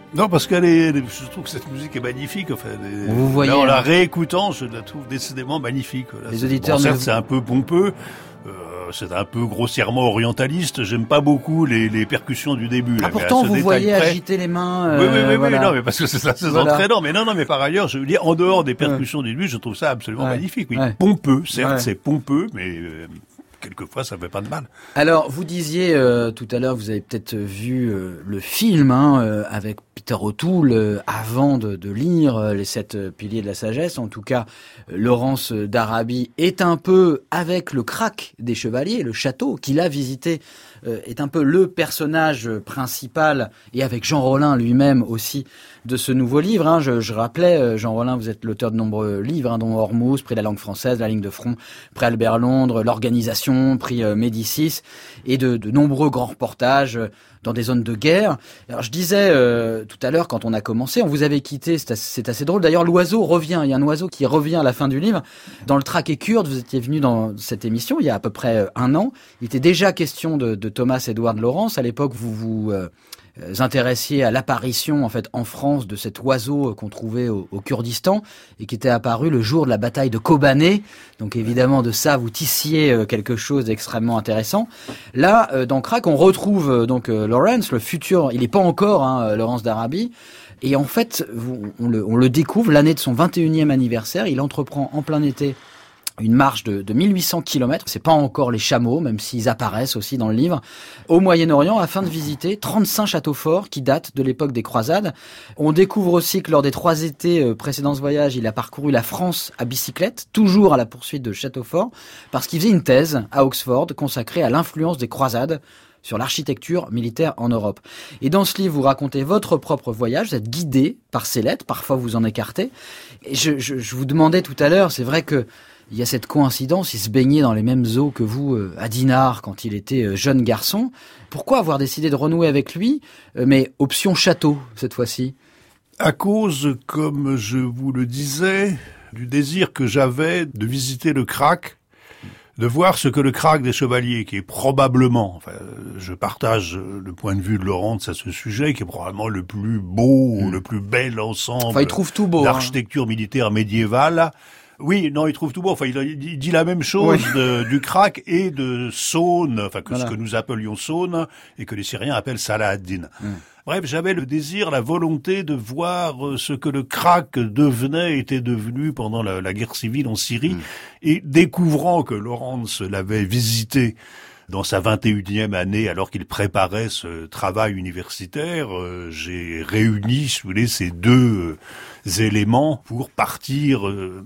Non, parce je trouve que cette musique est magnifique. Enfin, vous voyez, là, en la réécoutant, je la trouve décidément magnifique. Là, les auditeurs, certes, c'est un peu pompeux. C'est un peu grossièrement orientaliste. J'aime pas beaucoup les percussions du début. Ah, pourtant, vous voyez agiter les mains. Oui, voilà. non, mais parce que c'est ça, c'est entraînant. Mais non, mais par ailleurs, je veux dire, en dehors des percussions du début, je trouve ça absolument magnifique. Oui, pompeux, certes, c'est pompeux, mais quelquefois, ça fait pas de mal. Alors, vous disiez tout à l'heure, vous avez peut-être vu le film avec Peter O'Toole avant de lire les 7 piliers de la sagesse. En tout cas, Laurence d'Arabie est un peu, avec le Krak des Chevaliers, le château qu'il a visité, est un peu le personnage principal, et avec Jean Rollin lui-même aussi, de ce nouveau livre. Je rappelais, Jean Rollin, vous êtes l'auteur de nombreux livres, dont Ormuz, prix de la langue française, La ligne de front, prix Albert Londres, L'organisation, prix Médicis, et de nombreux grands reportages dans des zones de guerre. Alors je disais tout à l'heure, quand on a commencé, on vous avait quitté, c'est assez drôle. D'ailleurs, l'oiseau revient, il y a un oiseau qui revient à la fin du livre. Dans le traqué kurde, vous étiez venu dans cette émission il y a à peu près 1 an. Il était déjà question de Thomas Edward Lawrence. À l'époque, vous vous intéressiez à l'apparition en fait en France de cet oiseau qu'on trouvait au Kurdistan et qui était apparu le jour de la bataille de Kobané. Donc évidemment de ça vous tissiez quelque chose d'extrêmement intéressant. Là dans Krak on retrouve donc Lawrence, le futur, il n'est pas encore Laurence d'Arabie. Et en fait on le découvre l'année de son 21e anniversaire. Il entreprend en plein été une marche de 1800 km, c'est pas encore les chameaux, même s'ils apparaissent aussi dans le livre, au Moyen-Orient, afin de visiter 35 châteaux forts qui datent de l'époque des croisades. On découvre aussi que lors des 3 étés précédents ce voyage, il a parcouru la France à bicyclette, toujours à la poursuite de châteaux forts, parce qu'il faisait une thèse à Oxford consacrée à l'influence des croisades sur l'architecture militaire en Europe. Et dans ce livre, vous racontez votre propre voyage, vous êtes guidé par ces lettres, parfois vous en écartez. Et je vous demandais tout à l'heure, c'est vrai que il y a cette coïncidence, il se baignait dans les mêmes eaux que vous à Dinard quand il était jeune garçon. Pourquoi avoir décidé de renouer avec lui, mais option château cette fois-ci ? À cause, comme je vous le disais, du désir que j'avais de visiter le Krak, de voir ce que le Krak des Chevaliers, qui est probablement, enfin, je partage le point de vue de Laurence à ce sujet, qui est probablement le plus beau, ou le plus bel ensemble il trouve tout beau, d'architecture militaire médiévale. Oui, non, il trouve tout beau. Enfin, il dit la même chose du Krak et de Saône, enfin ce que nous appelions Saône et que les Syriens appellent Salah ad-Din. Bref, j'avais le désir, la volonté de voir ce que le Krak était devenu pendant la guerre civile en Syrie, et découvrant que Laurence l'avait visité dans sa 21e année, alors qu'il préparait ce travail universitaire, j'ai réuni, si vous voulez, ces 2 éléments pour partir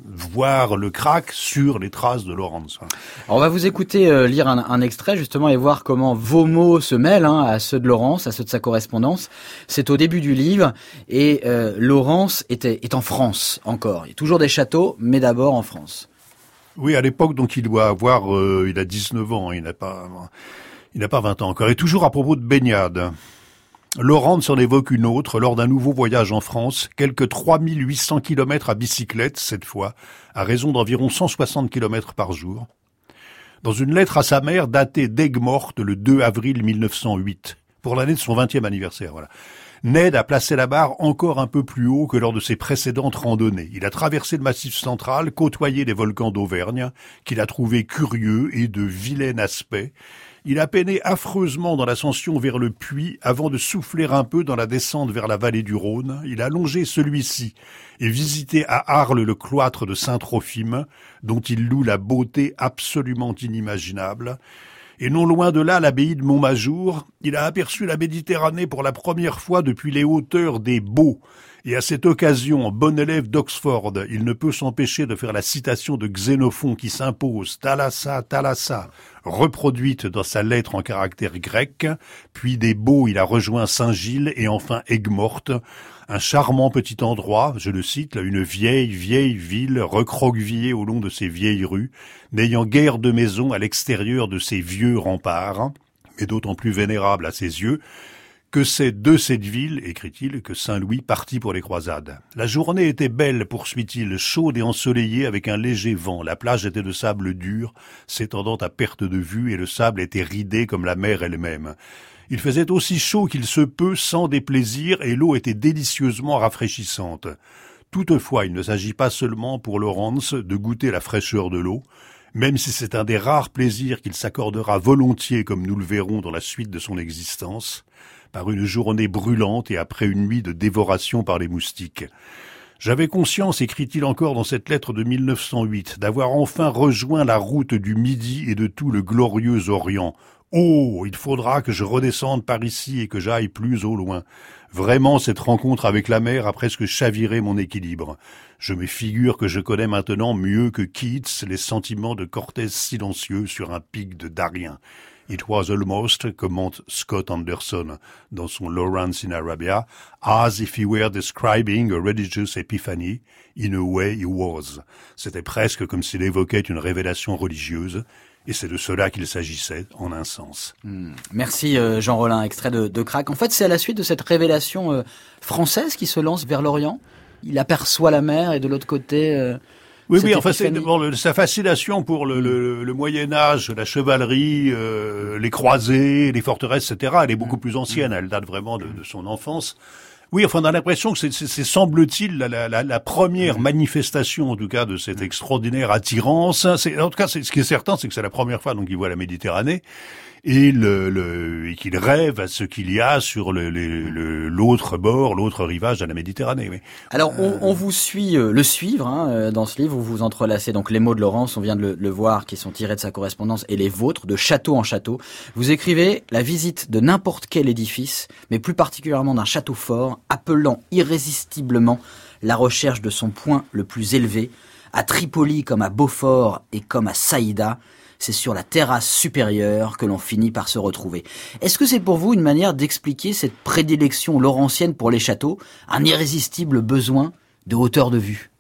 voir le Krak sur les traces de Laurence. Alors on va vous écouter lire un extrait justement et voir comment vos mots se mêlent à ceux de Laurence, à ceux de sa correspondance. C'est au début du livre et Laurence est en France encore. Il y a toujours des châteaux, mais d'abord en France. Oui, à l'époque, donc il doit avoir, il a 19 ans, il n'a pas 20 ans encore. Et toujours à propos de baignade, Laurence en évoque une autre lors d'un nouveau voyage en France, quelques 3800 km à bicyclette cette fois, à raison d'environ 160 km par jour. Dans une lettre à sa mère datée d'Aigues-Mortes le 2 avril 1908, pour l'année de son 20e anniversaire, voilà. Ned a placé la barre encore un peu plus haut que lors de ses précédentes randonnées. Il a traversé le Massif central, côtoyé les volcans d'Auvergne, qu'il a trouvés curieux et de vilain aspect. Il a peiné affreusement dans l'ascension vers le puits avant de souffler un peu dans la descente vers la vallée du Rhône. Il a longé celui-ci et visité à Arles le cloître de Saint-Trophime, dont il loue la beauté absolument inimaginable. Et non loin de là, l'abbaye de Montmajour, il a aperçu la Méditerranée pour la première fois depuis les hauteurs des Baux. Et à cette occasion, bon élève d'Oxford, il ne peut s'empêcher de faire la citation de Xénophon qui s'impose, Thalassa, Thalassa, reproduite dans sa lettre en caractère grec. Puis des Baux, il a rejoint Saint-Gilles et enfin Aigues-Mortes. Un charmant petit endroit, je le cite, là, une vieille ville recroquevillée au long de ses vieilles rues, n'ayant guère de maison à l'extérieur de ses vieux remparts, mais d'autant plus vénérable à ses yeux, que c'est de cette ville, écrit-il, que Saint-Louis partit pour les croisades. La journée était belle, poursuit-il, chaude et ensoleillée avec un léger vent. La plage était de sable dur, s'étendant à perte de vue, et le sable était ridé comme la mer elle-même. Il faisait aussi chaud qu'il se peut sans déplaisir et l'eau était délicieusement rafraîchissante. Toutefois, il ne s'agit pas seulement pour Laurens de goûter la fraîcheur de l'eau, même si c'est un des rares plaisirs qu'il s'accordera volontiers comme nous le verrons dans la suite de son existence, par une journée brûlante et après une nuit de dévoration par les moustiques. J'avais conscience, écrit-il encore dans cette lettre de 1908, d'avoir enfin rejoint la route du Midi et de tout le glorieux Orient. Oh, il faudra que je redescende par ici et que j'aille plus au loin. Vraiment, cette rencontre avec la mer a presque chaviré mon équilibre. Je me figure que je connais maintenant mieux que Keats les sentiments de Cortés silencieux sur un pic de Darien. It was almost, commente Scott Anderson dans son Lawrence in Arabia, as if he were describing a religious epiphany. In a way he was. C'était presque comme s'il évoquait une révélation religieuse. Et c'est de cela qu'il s'agissait, en un sens. Merci Jean Rollin, extrait de Crac. En fait, c'est à la suite de cette révélation française qui se lance vers l'Orient. Il aperçoit la mer et de l'autre côté... Oui, enfin, c'est sa fascination pour le Moyen-Âge, la chevalerie, les croisés, les forteresses, etc. Elle est beaucoup plus ancienne, elle date vraiment de son enfance. Oui, enfin, on a l'impression que c'est semble-t-il la première manifestation, en tout cas, de cette extraordinaire attirance. En tout cas, ce qui est certain, c'est que c'est la première fois donc qu'il voit la Méditerranée et qu'il rêve à ce qu'il y a sur l'autre bord, l'autre rivage de la Méditerranée. Oui. Alors, on vous suit suivre dans ce livre. Vous vous entrelacez donc les mots de Laurens, on vient de le voir, qui sont tirés de sa correspondance, et les vôtres, de château en château. Vous écrivez la visite de n'importe quel édifice, mais plus particulièrement d'un château fort, appelant irrésistiblement la recherche de son point le plus élevé, à Tripoli comme à Beaufort et comme à Saïda. C'est sur la terrasse supérieure que l'on finit par se retrouver. Est-ce que c'est pour vous une manière d'expliquer cette prédilection laurentienne pour les châteaux, un irrésistible besoin de hauteur de vue?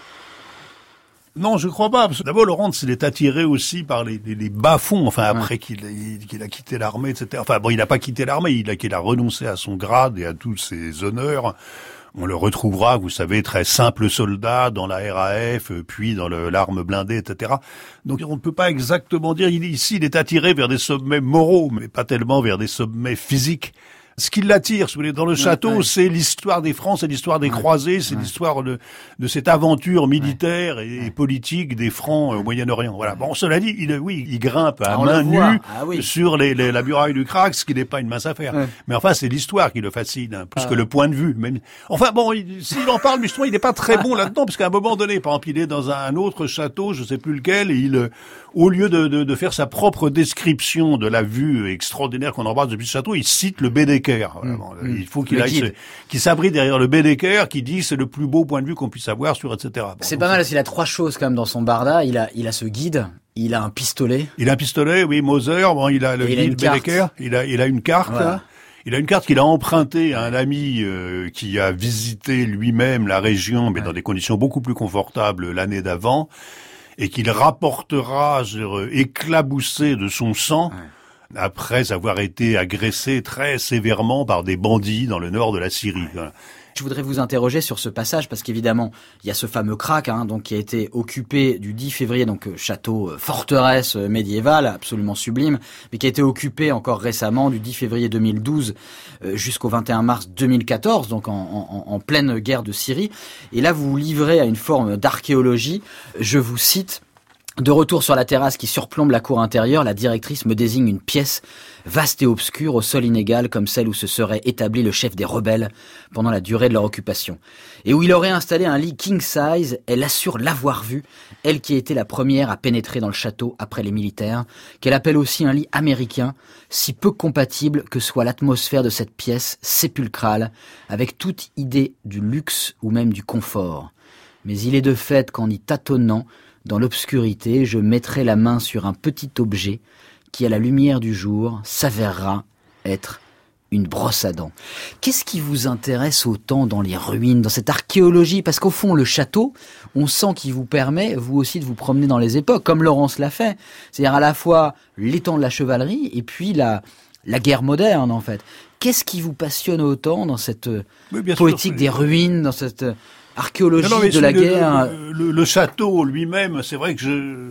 Non, je crois pas. Parce que d'abord, Laurens, il est attiré aussi par les bas-fonds. Enfin, après qu'il a quitté l'armée, etc. Enfin, bon, il n'a pas quitté l'armée. Il a renoncé à son grade et à tous ses honneurs. On le retrouvera, vous savez, très simple soldat dans la RAF, puis dans l'arme blindée, etc. Donc on ne peut pas exactement dire, ici il est attiré vers des sommets moraux, mais pas tellement vers des sommets physiques. Ce qui l'attire, si vous voulez, dans le château, c'est l'histoire des Francs, c'est l'histoire des croisés, c'est l'histoire de cette aventure militaire et politique des Francs au Moyen-Orient. Voilà. Bon, cela dit, il grimpe à main nue sur la muraille du Crac, ce qui n'est pas une mince affaire. Ouais. Mais enfin, c'est l'histoire qui le fascine, plus que le point de vue. Même. Enfin bon, s'il en parle, justement, il n'est pas très bon là-dedans, parce qu'à un moment donné, par exemple, il est dans un autre château, je sais plus lequel, et au lieu de faire sa propre description de la vue extraordinaire qu'on embrasse depuis ce château, il cite le Baedeker. Voilà, bon, il faut qu'il s'abrite derrière le Baedeker qui dit c'est le plus beau point de vue qu'on puisse avoir sur etc. Bon, c'est pas mal parce qu'il a trois choses quand même dans son barda. Il a ce guide, il a un pistolet. Il a un pistolet, oui, Moser. Bon, il a le guide Baedeker. Il a une carte. Voilà. Il a une carte qu'il a empruntée à un ami qui a visité lui-même la région, mais dans des conditions beaucoup plus confortables l'année d'avant, et qu'il rapportera éclaboussé de son sang. Après avoir été agressé très sévèrement par des bandits dans le nord de la Syrie. Voilà. Je voudrais vous interroger sur ce passage parce qu'évidemment, il y a ce fameux Crac donc qui a été occupé du 10 février, donc château forteresse médiévale absolument sublime, mais qui a été occupé encore récemment du 10 février 2012 jusqu'au 21 mars 2014, donc en pleine guerre de Syrie. Et là, vous vous livrez à une forme d'archéologie. Je vous cite: de retour sur la terrasse qui surplombe la cour intérieure, la directrice me désigne une pièce vaste et obscure, au sol inégal, comme celle où se serait établi le chef des rebelles pendant la durée de leur occupation. Et où il aurait installé un lit king size, elle assure l'avoir vu, elle qui a été la première à pénétrer dans le château après les militaires, qu'elle appelle aussi un lit américain, si peu compatible que soit l'atmosphère de cette pièce sépulcrale, avec toute idée du luxe ou même du confort. Mais il est de fait qu'en y tâtonnant, dans l'obscurité, je mettrai la main sur un petit objet qui, à la lumière du jour, s'avérera être une brosse à dents. Qu'est-ce qui vous intéresse autant dans les ruines, dans cette archéologie? Parce qu'au fond, le château, on sent qu'il vous permet, vous aussi, de vous promener dans les époques, comme Laurens l'a fait. C'est-à-dire à la fois l'étang de la chevalerie et puis la guerre moderne, en fait. Qu'est-ce qui vous passionne autant dans cette poétique des ruines, dans cette archéologie de la guerre? Le château lui-même, c'est vrai que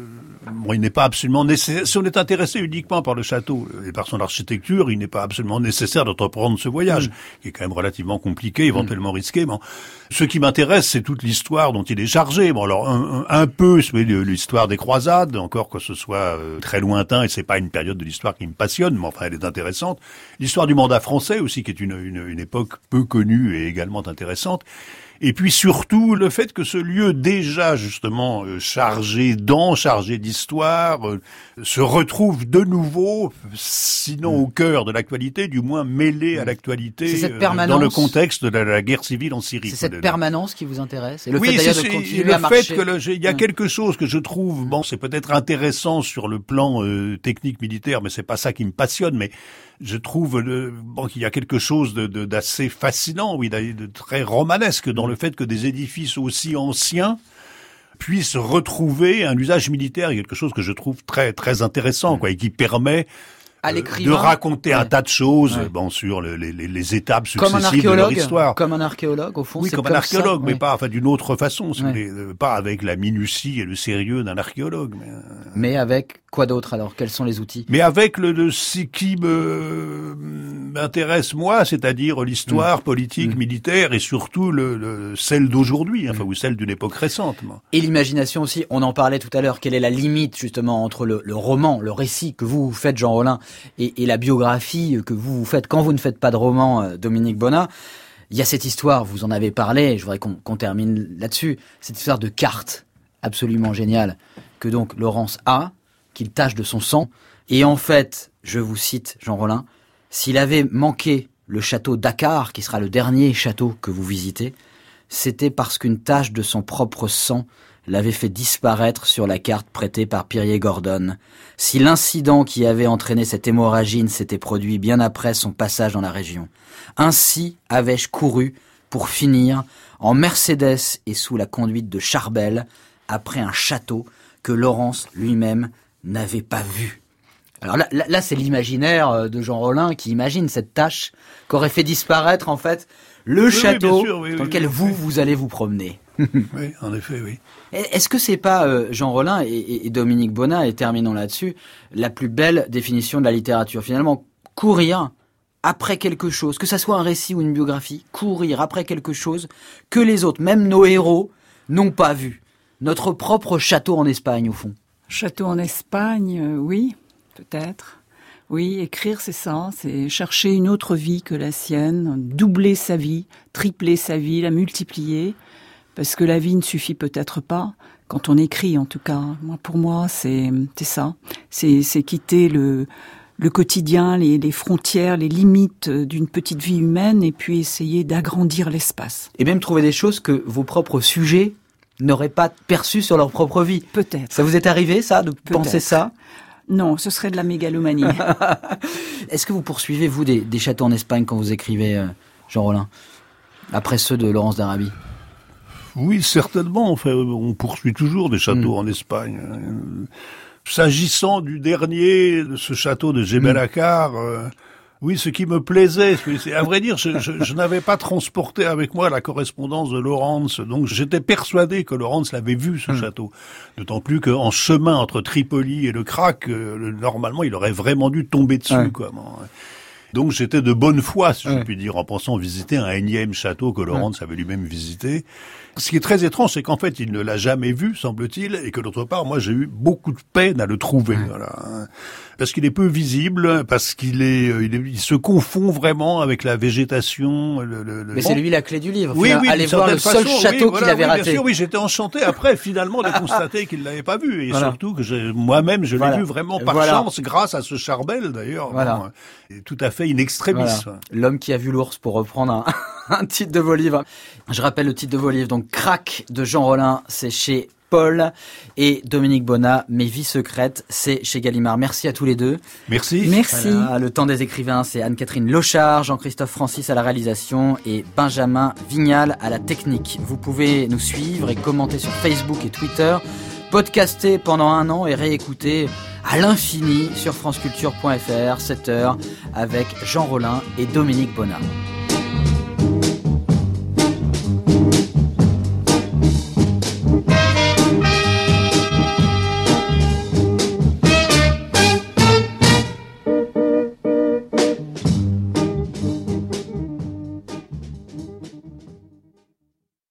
bon, il n'est pas absolument nécessaire. Si on est intéressé uniquement par le château et par son architecture, il n'est pas absolument nécessaire d'entreprendre ce voyage, qui est quand même relativement compliqué, éventuellement risqué. Bon, ce qui m'intéresse, c'est toute l'histoire dont il est chargé. Bon, alors un peu l'histoire des croisades, encore que ce soit très lointain, et c'est pas une période de l'histoire qui me passionne, mais enfin elle est intéressante. L'histoire du mandat français aussi, qui est une époque peu connue et également intéressante. Et puis surtout le fait que ce lieu déjà justement chargé d'histoire se retrouve de nouveau, sinon au cœur de l'actualité, du moins mêlé à l'actualité dans le contexte de la guerre civile en Syrie. C'est cette permanence qui vous intéresse et le fait d'ailleurs de continuer à marcher. Il y a quelque chose que je trouve, bon, c'est peut-être intéressant sur le plan technique militaire, mais c'est pas ça qui me passionne, mais je trouve qu'il y a quelque chose d'assez fascinant, oui, de très romanesque dans le fait que des édifices aussi anciens puissent retrouver un usage militaire, quelque chose que je trouve très très intéressant, quoi, et qui permet de raconter un tas de choses, bon, sur les étapes successives de leur histoire. Comme un archéologue, au fond. Oui, comme un archéologue, mais pas, enfin, d'une autre façon, pas avec la minutie et le sérieux d'un archéologue. Mais avec quoi d'autre, alors? Quels sont les outils? Mais avec ce qui m'intéresse, moi, c'est-à-dire l'histoire politique, militaire, et surtout celle d'aujourd'hui, enfin, ou celle d'une époque récente. Moi. Et l'imagination aussi, on en parlait tout à l'heure, quelle est la limite, justement, entre le roman, le récit que vous faites, Jean Rollin, et la biographie que vous faites quand vous ne faites pas de roman, Dominique Bonnat. Il y a cette histoire, vous en avez parlé, je voudrais qu'on termine là-dessus, cette histoire de carte absolument géniale que donc Laurens a, qu'il tache de son sang. Et en fait, je vous cite Jean Rollin, s'il avait manqué le château Dakkar, qui sera le dernier château que vous visitez, c'était parce qu'une tache de son propre sang l'avait fait disparaître sur la carte prêtée par Pierrier Gordon. Si l'incident qui avait entraîné cette hémorragie s'était produit bien après son passage dans la région. Ainsi avais-je couru pour finir en Mercedes et sous la conduite de Charbel, après un château que Laurens lui-même n'avait pas vu. Alors là c'est l'imaginaire de Jean Rollin qui imagine cette tâche qu'aurait fait disparaître en fait le château dans lequel vous allez vous promener. Oui, en effet, oui. Est-ce que c'est pas, Jean Rollin et Dominique Bonnat, et terminons là-dessus, la plus belle définition de la littérature? Finalement, courir après quelque chose, que ça soit un récit ou une biographie, courir après quelque chose que les autres, même nos héros, n'ont pas vu. Notre propre château en Espagne, au fond. Château en Espagne, oui, peut-être. Oui, écrire, c'est ça, c'est chercher une autre vie que la sienne, doubler sa vie, tripler sa vie, la multiplier. Parce que la vie ne suffit peut-être pas, quand on écrit en tout cas. Pour moi, c'est ça. C'est quitter le quotidien, les frontières, les limites d'une petite vie humaine et puis essayer d'agrandir l'espace. Et même trouver des choses que vos propres sujets n'auraient pas perçues sur leur propre vie. Peut-être. Ça vous est arrivé, ça, de penser ça? Non, ce serait de la mégalomanie. Est-ce que vous poursuivez, vous, des châteaux en Espagne quand vous écrivez, Jean Rollin, après ceux de Laurens d'Arabie? Oui, certainement. Enfin, on poursuit toujours des châteaux en Espagne. S'agissant du dernier, de ce château de Jebel Akkar, oui, ce qui me plaisait, c'est à vrai dire, je n'avais pas transporté avec moi la correspondance de Laurens, donc j'étais persuadé que Laurens l'avait vu, ce château. D'autant plus qu'en chemin entre Tripoli et le Krak, normalement, il aurait vraiment dû tomber dessus, quoi. Donc j'étais de bonne foi, si je puis dire, en pensant visiter un énième château que Laurens avait lui-même visité. Ce qui est très étrange, c'est qu'en fait, il ne l'a jamais vu, semble-t-il, et que d'autre part, moi, j'ai eu beaucoup de peine à le trouver. Voilà. Parce qu'il est peu visible, parce il se confond vraiment avec la végétation. Mais c'est lui la clé du livre. Oui, allez voir le seul château qu'il avait raté. Bien sûr, oui, j'étais enchanté après, finalement, de constater qu'il l'avait pas vu, et surtout que moi-même, je l'ai vu vraiment par chance, grâce à ce Charbel, d'ailleurs. Bon, tout à fait in extremis. L'homme qui a vu l'ours, pour reprendre un titre de vos livres. Je rappelle le titre de vos livres. Donc, Krak de Jean Rollin, c'est chez Paul, et Dominique Bonnat, Mes vies secrètes, c'est chez Gallimard. Merci à tous les deux. Merci. Merci. Voilà, le temps des écrivains, c'est Anne-Catherine Lochard, Jean-Christophe Francis à la réalisation et Benjamin Vignal à la technique. Vous pouvez nous suivre et commenter sur Facebook et Twitter, podcaster pendant 1 an et réécouter à l'infini sur franceculture.fr, 7h, avec Jean Rollin et Dominique Bonnat.